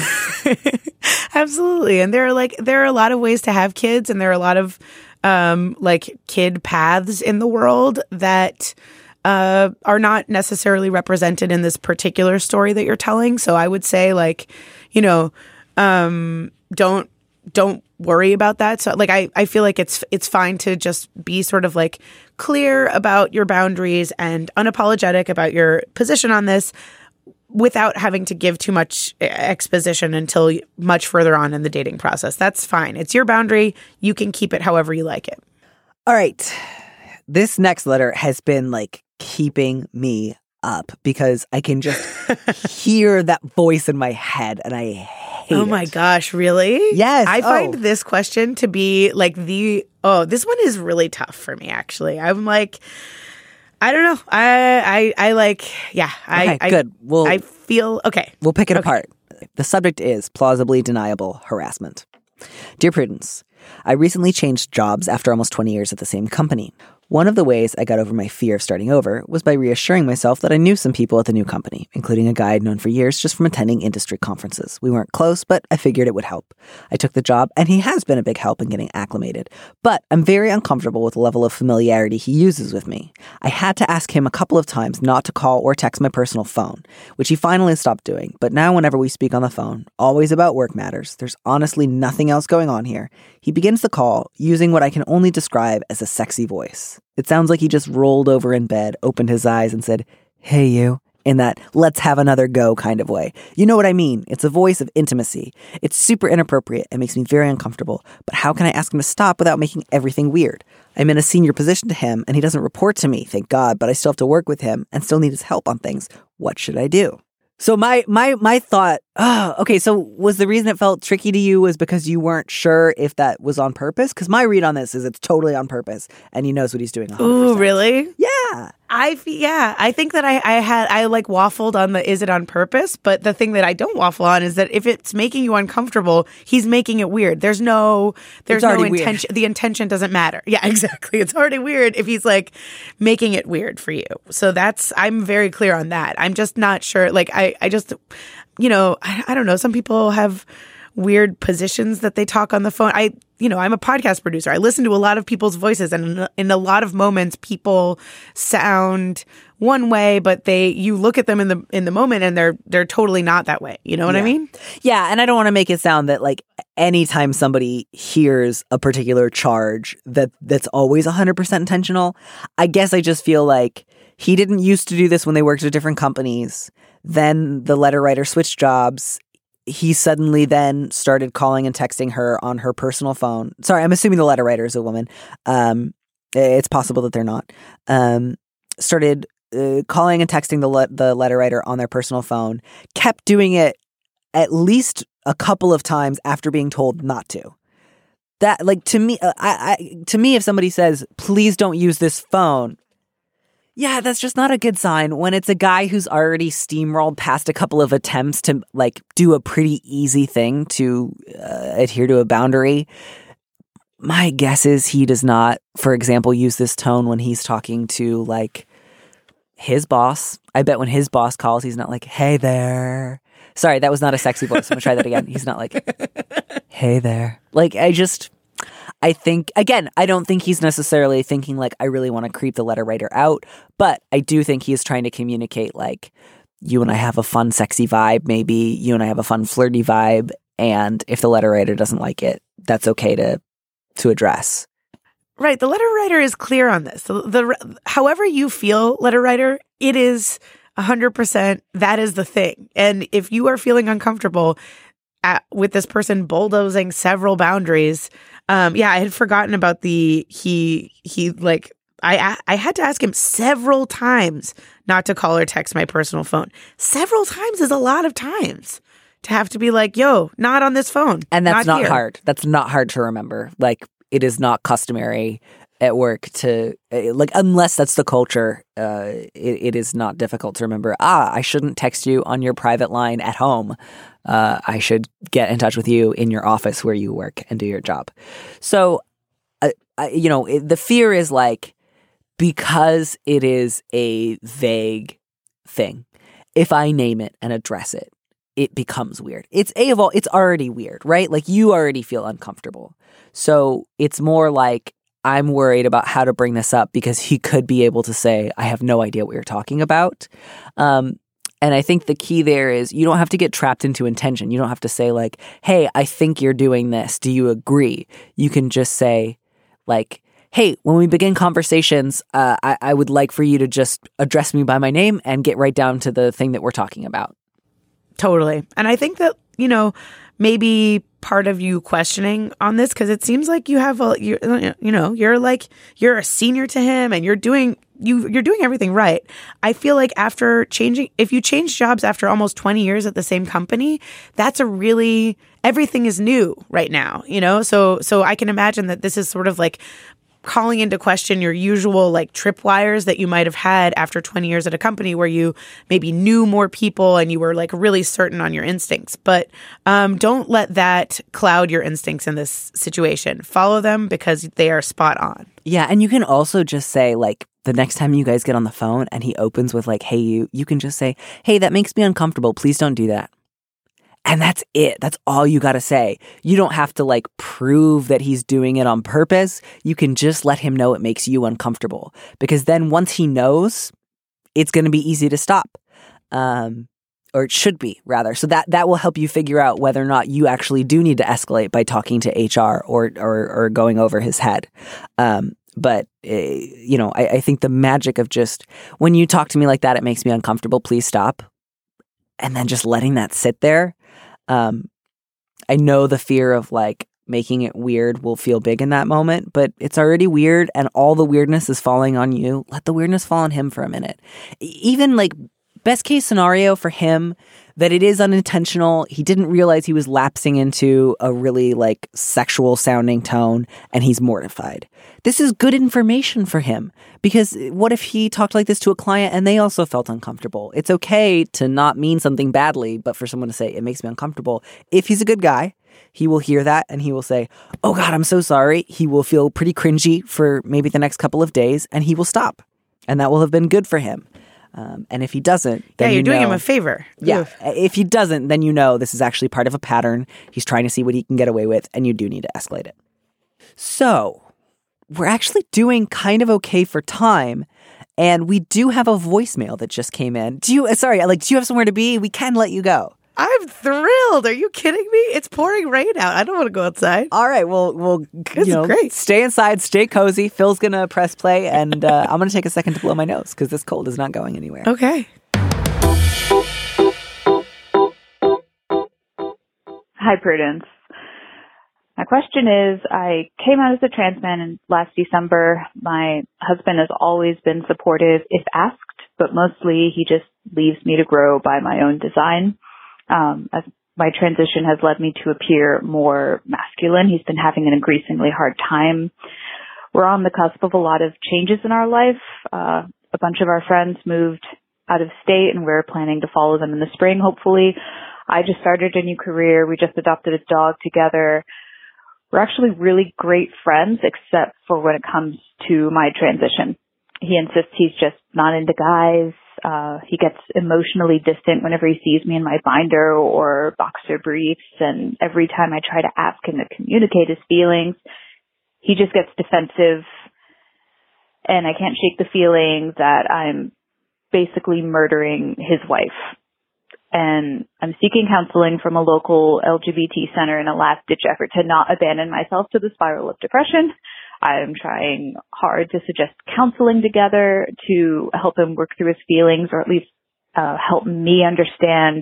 Absolutely. And there are like there are a lot of ways to have kids, and there are a lot of um like kid paths in the world that uh are not necessarily represented in this particular story that you're telling. So I would say like, you know, um don't don't worry about that. So like I, I feel like it's it's fine to just be sort of like clear about your boundaries and unapologetic about your position on this without having to give too much exposition until much further on in the dating process. That's fine. It's your boundary. You can keep it however you like it. All right. This next letter has been like keeping me up because I can just hear that voice in my head, and I hate Oh my it. gosh, really? Yes. I find oh. this question to be like the, oh, this one is really tough for me, actually. I'm like, I don't know. I, I, I like, yeah. I, Okay, I, good. We'll, I feel, okay. we'll pick it Okay. apart. The subject is plausibly deniable harassment. Dear Prudence, I recently changed jobs after almost twenty years at the same company. One of the ways I got over my fear of starting over was by reassuring myself that I knew some people at the new company, including a guy I'd known for years just from attending industry conferences. We weren't close, but I figured it would help. I took the job, and he has been a big help in getting acclimated. But I'm very uncomfortable with the level of familiarity he uses with me. I had to ask him a couple of times not to call or text my personal phone, which he finally stopped doing. But now whenever we speak on the phone, always about work matters, there's honestly nothing else going on here. He begins the call using what I can only describe as a sexy voice. It sounds like he just rolled over in bed, opened his eyes, and said, "Hey, you," in that let's have another go kind of way. You know what I mean? It's a voice of intimacy. It's super inappropriate and makes me very uncomfortable. But how can I ask him to stop without making everything weird? I'm in a senior position to him, and he doesn't report to me, thank God, but I still have to work with him and still need his help on things. What should I do? So my my my thought, oh, okay, so was the reason it felt tricky to you was because you weren't sure if that was on purpose? Because my read on this is it's totally on purpose, and he knows what he's doing one hundred percent. Ooh, really? Yeah. I fe- yeah, I think that I, I had I like waffled on the is it on purpose, but the thing that I don't waffle on is that if it's making you uncomfortable, he's making it weird. There's no there's no intention. Weird. The intention doesn't matter. Yeah, exactly. It's already weird if he's like making it weird for you. So that's I'm very clear on that. I'm just not sure. Like I I just you know I, I don't know. Some people have weird positions that they talk on the phone. I, you know, I'm a podcast producer. I listen to a lot of people's voices, and in, in a lot of moments, people sound one way, but they, you look at them in the in the moment, and they're they're totally not that way. You know what yeah. I mean? Yeah, and I don't want to make it sound that like anytime somebody hears a particular charge that that's always one hundred percent intentional. I guess I just feel like he didn't used to do this when they worked at different companies. Then the letter writer switched jobs. He suddenly then started calling and texting her on her personal phone. Sorry, I'm assuming the letter writer is a woman. Um, it's possible that they're not. Um, started uh, calling and texting the le- the letter writer on their personal phone. Kept doing it at least a couple of times after being told not to. That, like, to me, uh, I, I to me, if somebody says, "Please don't use this phone," yeah, that's just not a good sign when it's a guy who's already steamrolled past a couple of attempts to like do a pretty easy thing to uh, adhere to a boundary. My guess is he does not, for example, use this tone when he's talking to like his boss. I bet when his boss calls, he's not like, "Hey there." Sorry, that was not a sexy voice. I'm gonna try that again. He's not like, "Hey there." Like, I just... I think, again, I don't think he's necessarily thinking like, I really want to creep the letter writer out, but I do think he is trying to communicate like, you and I have a fun, sexy vibe, maybe you and I have a fun, flirty vibe, and if the letter writer doesn't like it, that's okay to to address. Right. The letter writer is clear on this. The, the however you feel, letter writer, it is one hundred percent that is the thing. And if you are feeling uncomfortable at, with this person bulldozing several boundaries, Um, yeah, I had forgotten about the, he, he like, I, I had to ask him several times not to call or text my personal phone. Several times is a lot of times to have to be like, yo, not on this phone. And that's not, not hard. That's not hard to remember. Like, it is not customary at work to, like, unless that's the culture, uh, it, it is not difficult to remember, ah, I shouldn't text you on your private line at home. Uh, I should get in touch with you in your office where you work and do your job. So, uh, I, you know, it, the fear is like, because it is a vague thing, if I name it and address it, it becomes weird. It's a of all, it's already weird, right? Like, you already feel uncomfortable. So it's more like, I'm worried about how to bring this up because he could be able to say, I have no idea what you're talking about. Um, And I think the key there is you don't have to get trapped into intention. You don't have to say like, hey, I think you're doing this. Do you agree? You can just say like, hey, when we begin conversations, uh, I, I would like for you to just address me by my name and get right down to the thing that we're talking about. Totally. And I think that, you know, maybe part of you questioning on this, because it seems like you have a, you, you know, you're like, you're a senior to him and you're doing, you, you're doing everything right. I feel like after changing, if you change jobs after almost twenty years at the same company, that's a really, everything is new right now, you know? So, so I can imagine that this is sort of like calling into question your usual like tripwires that you might have had after twenty years at a company where you maybe knew more people and you were like really certain on your instincts. But um, don't let that cloud your instincts in this situation. Follow them because they are spot on. Yeah, and you can also just say, like, the next time you guys get on the phone and he opens with, like, hey, you, you can just say, hey, that makes me uncomfortable. Please don't do that. And that's it. That's all you got to say. You don't have to, like, prove that he's doing it on purpose. You can just let him know it makes you uncomfortable. Because then once he knows, it's going to be easy to stop. Um, or it should be, rather. So that, that will help you figure out whether or not you actually do need to escalate by talking to H R or or, or going over his head. Um, but, uh, you know, I, I think the magic of just, when you talk to me like that, it makes me uncomfortable. Please stop. And then just letting that sit there. Um, I know the fear of, like, making it weird will feel big in that moment, but it's already weird and all the weirdness is falling on you. Let the weirdness fall on him for a minute. Even, like, best case scenario for him, that it is unintentional. He didn't realize he was lapsing into a really, like, sexual sounding tone and he's mortified. This is good information for him, because what if he talked like this to a client and they also felt uncomfortable? It's okay to not mean something badly, but for someone to say, it makes me uncomfortable. If he's a good guy, he will hear that and he will say, oh God, I'm so sorry. He will feel pretty cringy for maybe the next couple of days and he will stop. And that will have been good for him. Um, and if he doesn't, then yeah, you're you doing know, him a favor. Yeah. Oof. If he doesn't, then you know this is actually part of a pattern. He's trying to see what he can get away with, and you do need to escalate it. So we're actually doing kind of okay for time, and we do have a voicemail that just came in. Do you? Sorry, like, do you have somewhere to be? We can let you go. I'm thrilled. Are you kidding me? It's pouring rain out. I don't want to go outside. All right. Well, well, This you know, is great. Stay inside, stay cozy. Phil's gonna press play, and uh, I'm gonna take a second to blow my nose because this cold is not going anywhere. Okay. Hi, Prudence. My question is, I came out as a trans man in last December. My husband has always been supportive if asked, but mostly he just leaves me to grow by my own design. Um, as my transition has led me to appear more masculine. He's been having an increasingly hard time. We're on the cusp of a lot of changes in our life. Uh, a bunch of our friends moved out of state and we're planning to follow them in the spring, hopefully. I just started a new career. We just adopted a dog together. We're actually really great friends, except for when it comes to my transition. He insists he's just not into guys. Uh, he gets emotionally distant whenever he sees me in my binder or boxer briefs. And every time I try to ask him to communicate his feelings, he just gets defensive. And I can't shake the feeling that I'm basically murdering his wife. And I'm seeking counseling from a local L G B T center in a last-ditch effort to not abandon myself to the spiral of depression. I'm trying hard to suggest counseling together to help him work through his feelings, or at least uh, help me understand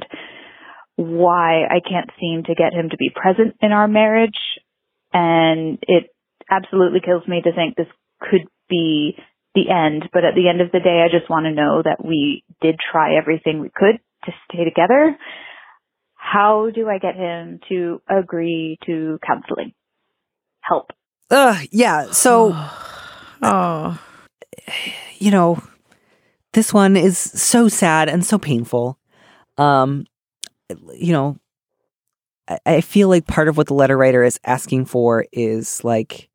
why I can't seem to get him to be present in our marriage. And it absolutely kills me to think this could be the end. But at the end of the day, I just want to know that we did try everything we could to stay together. How do I get him to agree to counseling? Help. Uh, yeah. So, Oh. you know, this one is so sad and so painful. Um, you know, I, I feel like part of what the letter writer is asking for is like,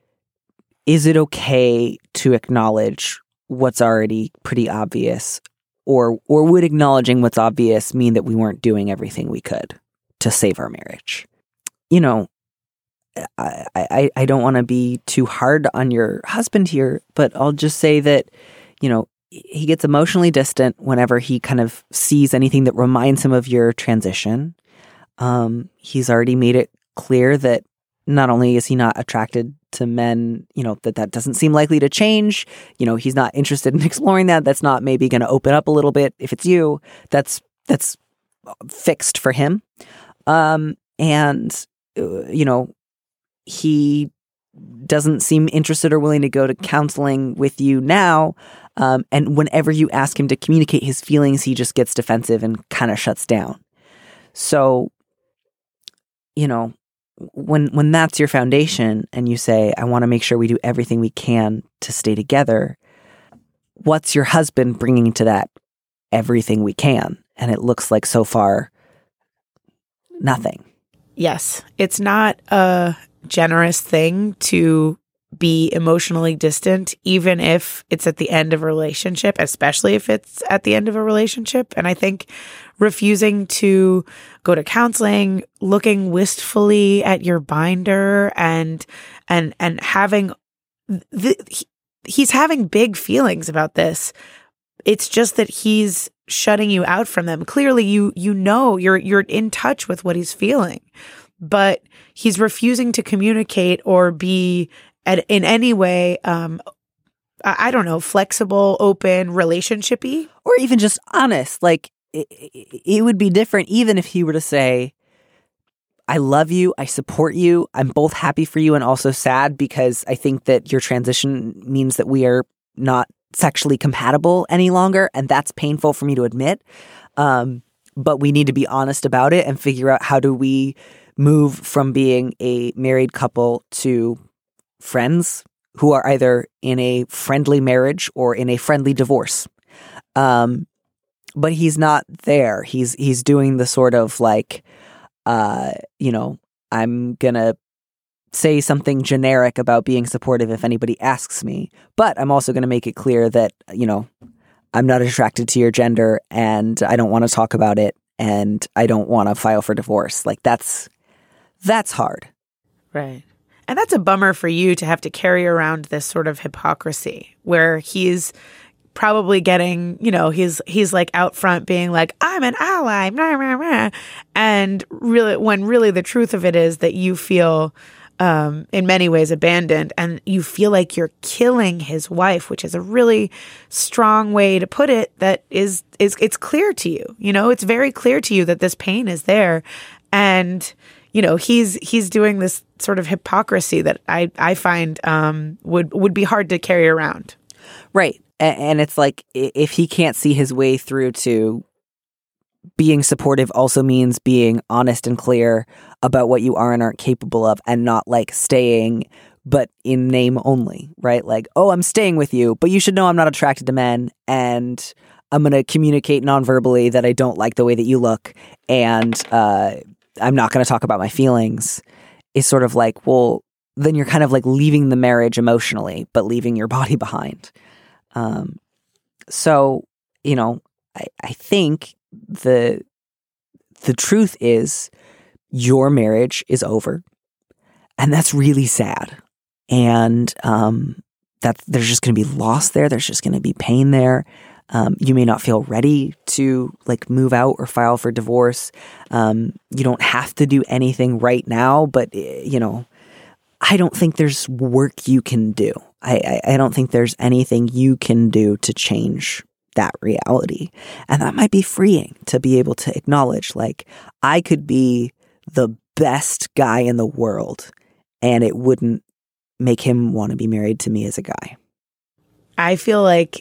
is it okay to acknowledge what's already pretty obvious? Or or would acknowledging what's obvious mean that we weren't doing everything we could to save our marriage? You know, I, I, I don't want to be too hard on your husband here, but I'll just say that, you know, he gets emotionally distant whenever he kind of sees anything that reminds him of your transition. Um, he's already made it clear that not only is he not attracted to men, you know, that that doesn't seem likely to change. You know, he's not interested in exploring that. That's not maybe going to open up a little bit. If it's you, that's, that's fixed for him. Um, and, uh, you know, he doesn't seem interested or willing to go to counseling with you now. Um, and whenever you ask him to communicate his feelings, he just gets defensive and kind of shuts down. So, you know, when when that's your foundation and you say, I want to make sure we do everything we can to stay together, what's your husband bringing to that everything we can? And it looks like so far, nothing. Yes. It's not a generous thing to be emotionally distant, even if it's at the end of a relationship, especially if it's at the end of a relationship. And I think refusing to go to counseling, looking wistfully at your binder and and and having the, he, he's having big feelings about this. It's just that he's shutting you out from them. Clearly you you know you're you're in touch with what he's feeling, but he's refusing to communicate or be at, in any way um I don't know, flexible, open, relationshipy, or even just honest. Like it, it would be different even if he were to say, I love you, I support you, I'm both happy for you and also sad because I think that your transition means that we are not sexually compatible any longer, and that's painful for me to admit. Um, but we need to be honest about it and figure out how do we move from being a married couple to friends who are either in a friendly marriage or in a friendly divorce. Um, but he's not there. He's he's doing the sort of like, uh, you know, I'm gonna say something generic about being supportive if anybody asks me, but I'm also going to make it clear that, you know, I'm not attracted to your gender and I don't want to talk about it and I don't want to file for divorce. Like that's, that's hard. Right. And that's a bummer for you to have to carry around this sort of hypocrisy where he's probably getting, you know, he's he's like out front being like, I'm an ally, blah, blah, blah. And really, when really the truth of it is that you feel Um, in many ways abandoned, and you feel like you're killing his wife, which is a really strong way to put it. That is, is it's clear to you, you know, it's very clear to you that this pain is there, and you know he's he's doing this sort of hypocrisy that I I find um, would would be hard to carry around. Right, and, and it's like if he can't see his way through to being supportive also means being honest and clear about what you are and aren't capable of and not like staying, but in name only, right? Like, oh, I'm staying with you, but you should know I'm not attracted to men and I'm going to communicate non-verbally that I don't like the way that you look and uh, I'm not going to talk about my feelings is sort of like, well, then you're kind of like leaving the marriage emotionally, but leaving your body behind. Um, so, you know, I, I think the the truth is your marriage is over, and that's really sad. And um, that there's just going to be loss there. There's just going to be pain there. Um, you may not feel ready to like move out or file for divorce. Um, you don't have to do anything right now, but you know, I don't think there's work you can do. I, I, I don't think there's anything you can do to change that reality. And that might be freeing to be able to acknowledge, like, I could be the best guy in the world and it wouldn't make him want to be married to me as a guy. I feel like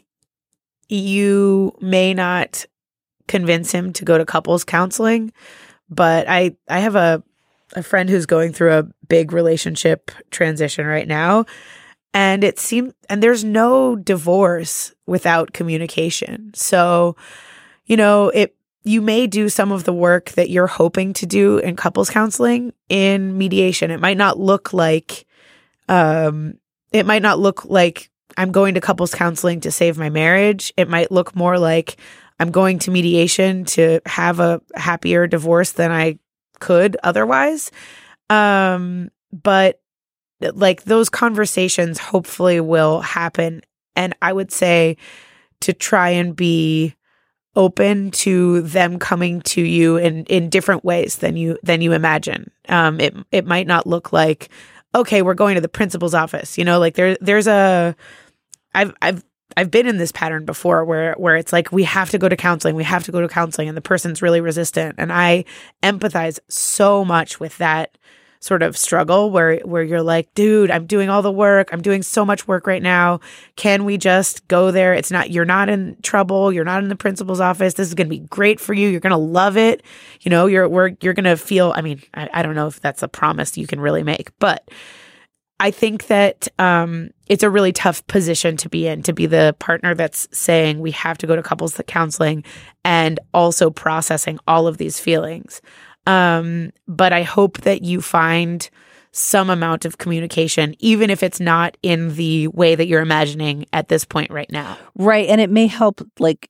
you may not convince him to go to couples counseling, but I, I have a, a friend who's going through a big relationship transition right now. And it seems, and there's no divorce without communication. So, you know, it, you may do some of the work that you're hoping to do in couples counseling in mediation. It might not look like, um, it might not look like I'm going to couples counseling to save my marriage. It might look more like I'm going to mediation to have a happier divorce than I could otherwise. Um, but like those conversations hopefully will happen. And I would say to try and be open to them coming to you in, in different ways than you than you imagine. Um, it it might not look like, okay, we're going to the principal's office. You know, like there there's a I've I've I've been in this pattern before where where it's like we have to go to counseling, we have to go to counseling, and the person's really resistant. And I empathize so much with that sort of struggle where where you're like, dude, I'm doing all the work. I'm doing so much work right now. Can we just go there? It's not, you're not in trouble. You're not in the principal's office. This is going to be great for you. You're going to love it. You know, you're, we're, you're going to feel, I mean, I, I don't know if that's a promise you can really make, but I think that um, it's a really tough position to be in, to be the partner that's saying we have to go to couples counseling and also processing all of these feelings. Um, but I hope that you find some amount of communication, even if it's not in the way that you're imagining at this point right now. Right. And it may help, like,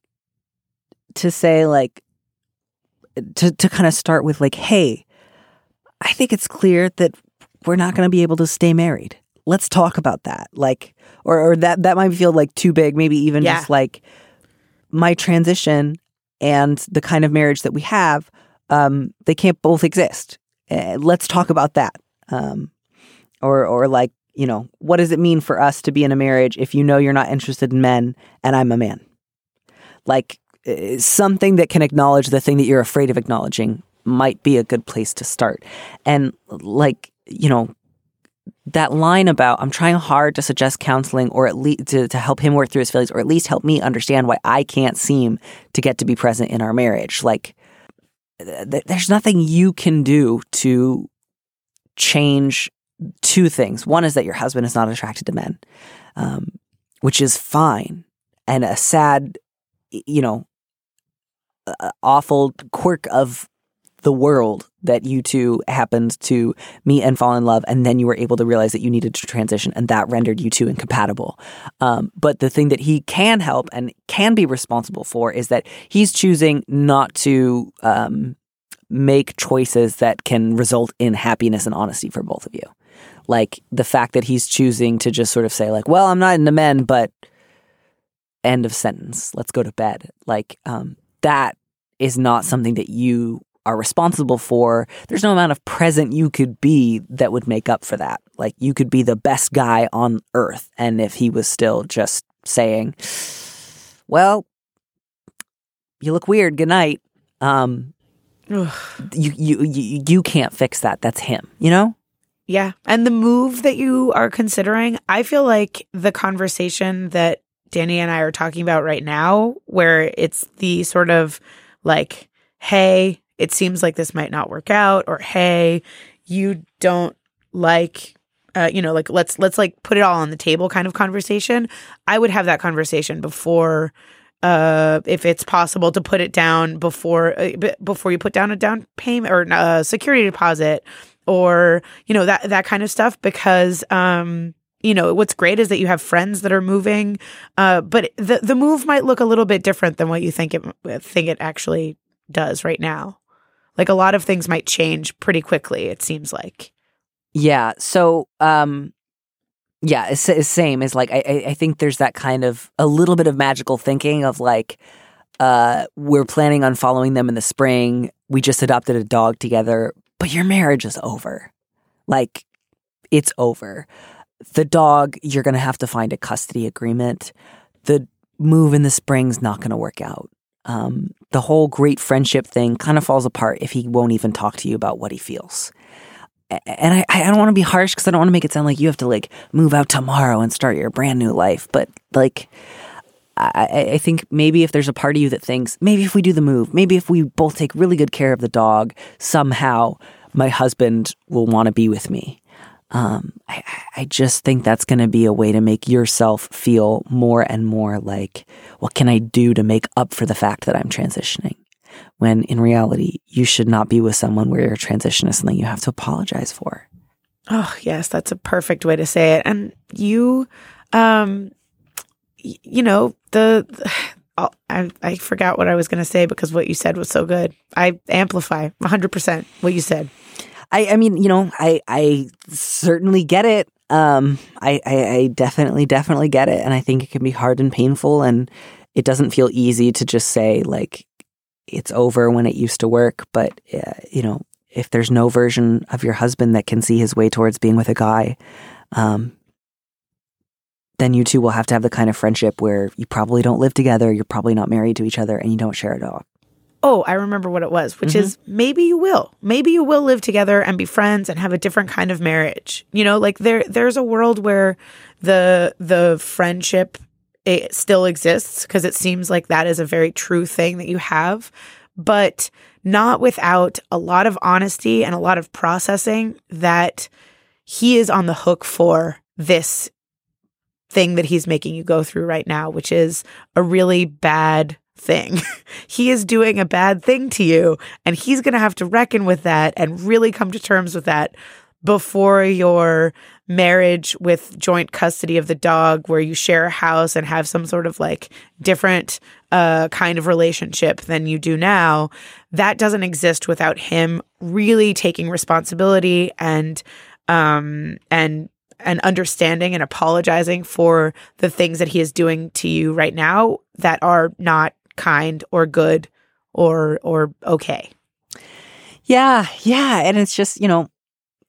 to say, like, to, to kind of start with, like, hey, I think it's clear that we're not going to be able to stay married. Let's talk about that. Like, or, or that, that might feel like too big, maybe even Yeah. just like my transition and the kind of marriage that we have. Um, they can't both exist. Uh, let's talk about that. Um, or, or like, you know, what does it mean for us to be in a marriage if you know you're not interested in men and I'm a man? Like, uh, something that can acknowledge the thing that you're afraid of acknowledging might be a good place to start. And like, you know, that line about I'm trying hard to suggest counseling or at least to, to help him work through his feelings or at least help me understand why I can't seem to get to be present in our marriage. Like, there's nothing you can do to change two things. One is that your husband is not attracted to men, um, which is fine. And a sad, you know, uh, awful quirk of the world that you two happened to meet and fall in love, and then you were able to realize that you needed to transition, and that rendered you two incompatible. Um, but the thing that he can help and can be responsible for is that he's choosing not to um, make choices that can result in happiness and honesty for both of you. Like the fact that he's choosing to just sort of say, like, well, I'm not into men, but end of sentence. Let's go to bed. Like um, that is not something that you are responsible for. There's no amount of present you could be that would make up for that. Like you could be the best guy on earth. And if he was still just saying, well, you look weird, good night. Um, you, you, you, you can't fix that. That's him, you know? Yeah. And the move that you are considering, I feel like the conversation that Danny and I are talking about right now, where it's the sort of like, hey, it seems like this might not work out, or hey, you don't like, uh, you know, like let's let's like put it all on the table kind of conversation. I would have that conversation before, uh, if it's possible to put it down before uh, b- before you put down a down payment or a security deposit, or you know that that kind of stuff. Because um, you know what's great is that you have friends that are moving, uh, but the the move might look a little bit different than what you think it think it actually does right now. Like a lot of things might change pretty quickly, it seems like. Yeah. So, um, yeah, it's, it's same as like, I, I think there's that kind of a little bit of magical thinking of like, uh, we're planning on following them in the spring. We just adopted a dog together, but your marriage is over. Like it's over. The dog, you're going to have to find a custody agreement. The move in the spring's not going to work out. Um, the whole great friendship thing kind of falls apart if he won't even talk to you about what he feels. And I, I don't want to be harsh because I don't want to make it sound like you have to like move out tomorrow and start your brand new life. But like, I, I think maybe if there's a part of you that thinks maybe if we do the move, maybe if we both take really good care of the dog, somehow my husband will want to be with me. Um, I, I just think that's going to be a way to make yourself feel more and more like, what can I do to make up for the fact that I'm transitioning? When in reality, you should not be with someone where your transition is something you have to apologize for. Oh, yes, that's a perfect way to say it. And you, um, y- you know, the, the I, I forgot what I was going to say because what you said was so good. I amplify one hundred percent what you said. I, I mean, you know, I, I certainly get it. Um, I, I, I definitely, definitely get it. And I think it can be hard and painful. And it doesn't feel easy to just say, like, it's over when it used to work. But, uh, you know, if there's no version of your husband that can see his way towards being with a guy, um, then you two will have to have the kind of friendship where you probably don't live together, you're probably not married to each other, and you don't share a dog. oh, I remember what it was, which mm-hmm. is maybe you will. Maybe you will live together and be friends and have a different kind of marriage. You know, like there there's a world where the the friendship it still exists because it seems like that is a very true thing that you have, but not without a lot of honesty and a lot of processing that he is on the hook for this thing that he's making you go through right now, which is a really bad thing. He is doing a bad thing to you, and he's going to have to reckon with that and really come to terms with that before your marriage with joint custody of the dog, where you share a house and have some sort of like different uh, kind of relationship than you do now. That doesn't exist without him really taking responsibility and um, and and understanding and apologizing for the things that he is doing to you right now that are not kind or good or or okay. Yeah, yeah. And it's just, you know,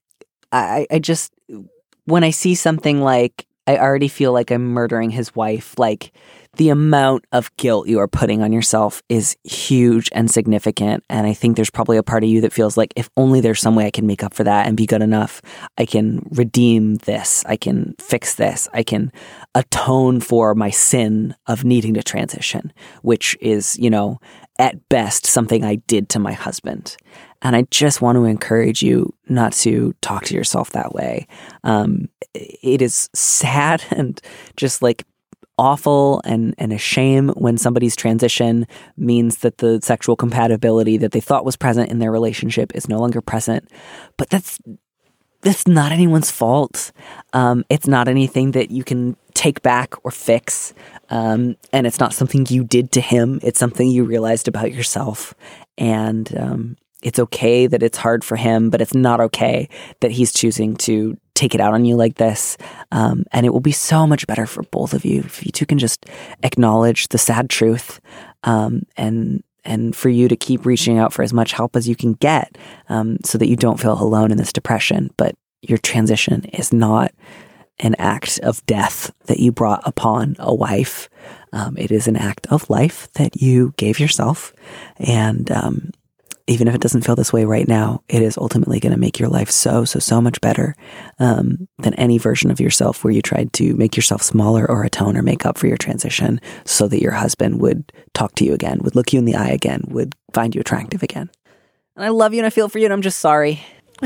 I, I just, when I see something like, I already feel like I'm murdering his wife, like the amount of guilt you are putting on yourself is huge and significant. And I think there's probably a part of you that feels like if only there's some way I can make up for that and be good enough, I can redeem this, I can fix this, I can atone for my sin of needing to transition, which is, you know, at best something I did to my husband. And I just want to encourage you not to talk to yourself that way. Um, it is sad and just like awful and, and a shame when somebody's transition means that the sexual compatibility that they thought was present in their relationship is no longer present. But that's that's not anyone's fault. Um, it's not anything that you can take back or fix. Um, and it's not something you did to him. It's something you realized about yourself. And um, it's okay that it's hard for him, but it's not okay that he's choosing to take it out on you like this. Um, and it will be so much better for both of you if you two can just acknowledge the sad truth um, and and for you to keep reaching out for as much help as you can get um, so that you don't feel alone in this depression. But your transition is not an act of death that you brought upon a wife. Um, it is an act of life that you gave yourself. And um, even if it doesn't feel this way right now, it is ultimately going to make your life so, so, so much better um, than any version of yourself where you tried to make yourself smaller or atone or make up for your transition so that your husband would talk to you again, would look you in the eye again, would find you attractive again. And I love you and I feel for you and I'm just sorry.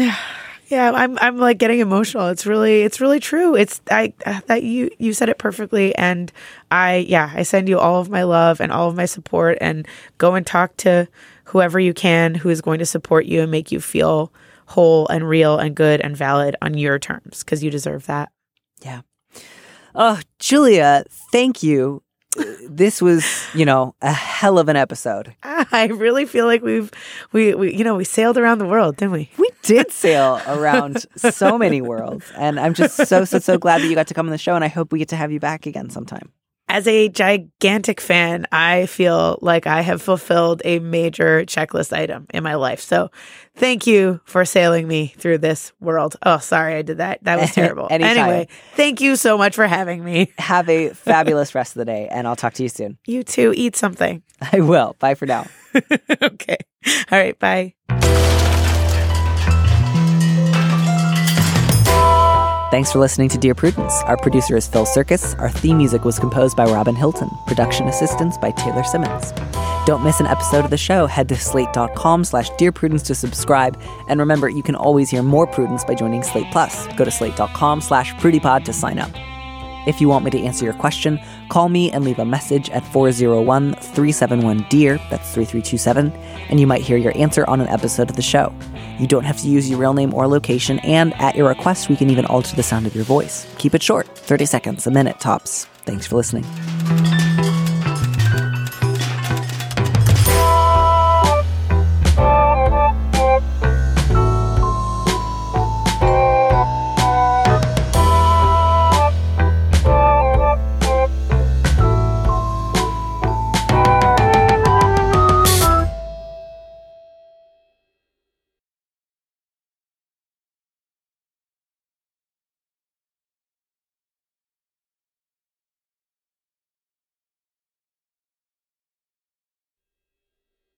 Yeah, I'm I'm like getting emotional. It's really it's really true. It's I that you you said it perfectly, and I yeah I send you all of my love and all of my support, and go and talk to whoever you can who is going to support you and make you feel whole and real and good and valid on your terms, because you deserve that. Yeah. Oh, Julia, thank you. This was, you know, a hell of an episode. I really feel like we've, we, we, you know, we sailed around the world, didn't we? We did sail around so many worlds. And I'm just so, so, so glad that you got to come on the show. And I hope we get to have you back again sometime. As a gigantic fan, I feel like I have fulfilled a major checklist item in my life. So thank you for sailing me through this world. Oh, sorry, I did that. That was terrible. Anyway, thank you so much for having me. Have a fabulous rest of the day, and I'll talk to you soon. You too. Eat something. I will. Bye for now. Okay. All right. Bye. Thanks for listening to Dear Prudence. Our producer is Phil Circus. Our theme music was composed by Robin Hilton. Production assistance by Taylor Simmons. Don't miss an episode of the show. Head to slate.com slash Dear Prudence to subscribe. And remember, you can always hear more Prudence by joining Slate Plus. Go to slate.com slash prudypod to sign up. If you want me to answer your question, call me and leave a message at four oh one, three seven one, D E A R, that's three three two seven, and you might hear your answer on an episode of the show. You don't have to use your real name or location, and at your request, we can even alter the sound of your voice. Keep it short, thirty seconds, a minute tops. Thanks for listening.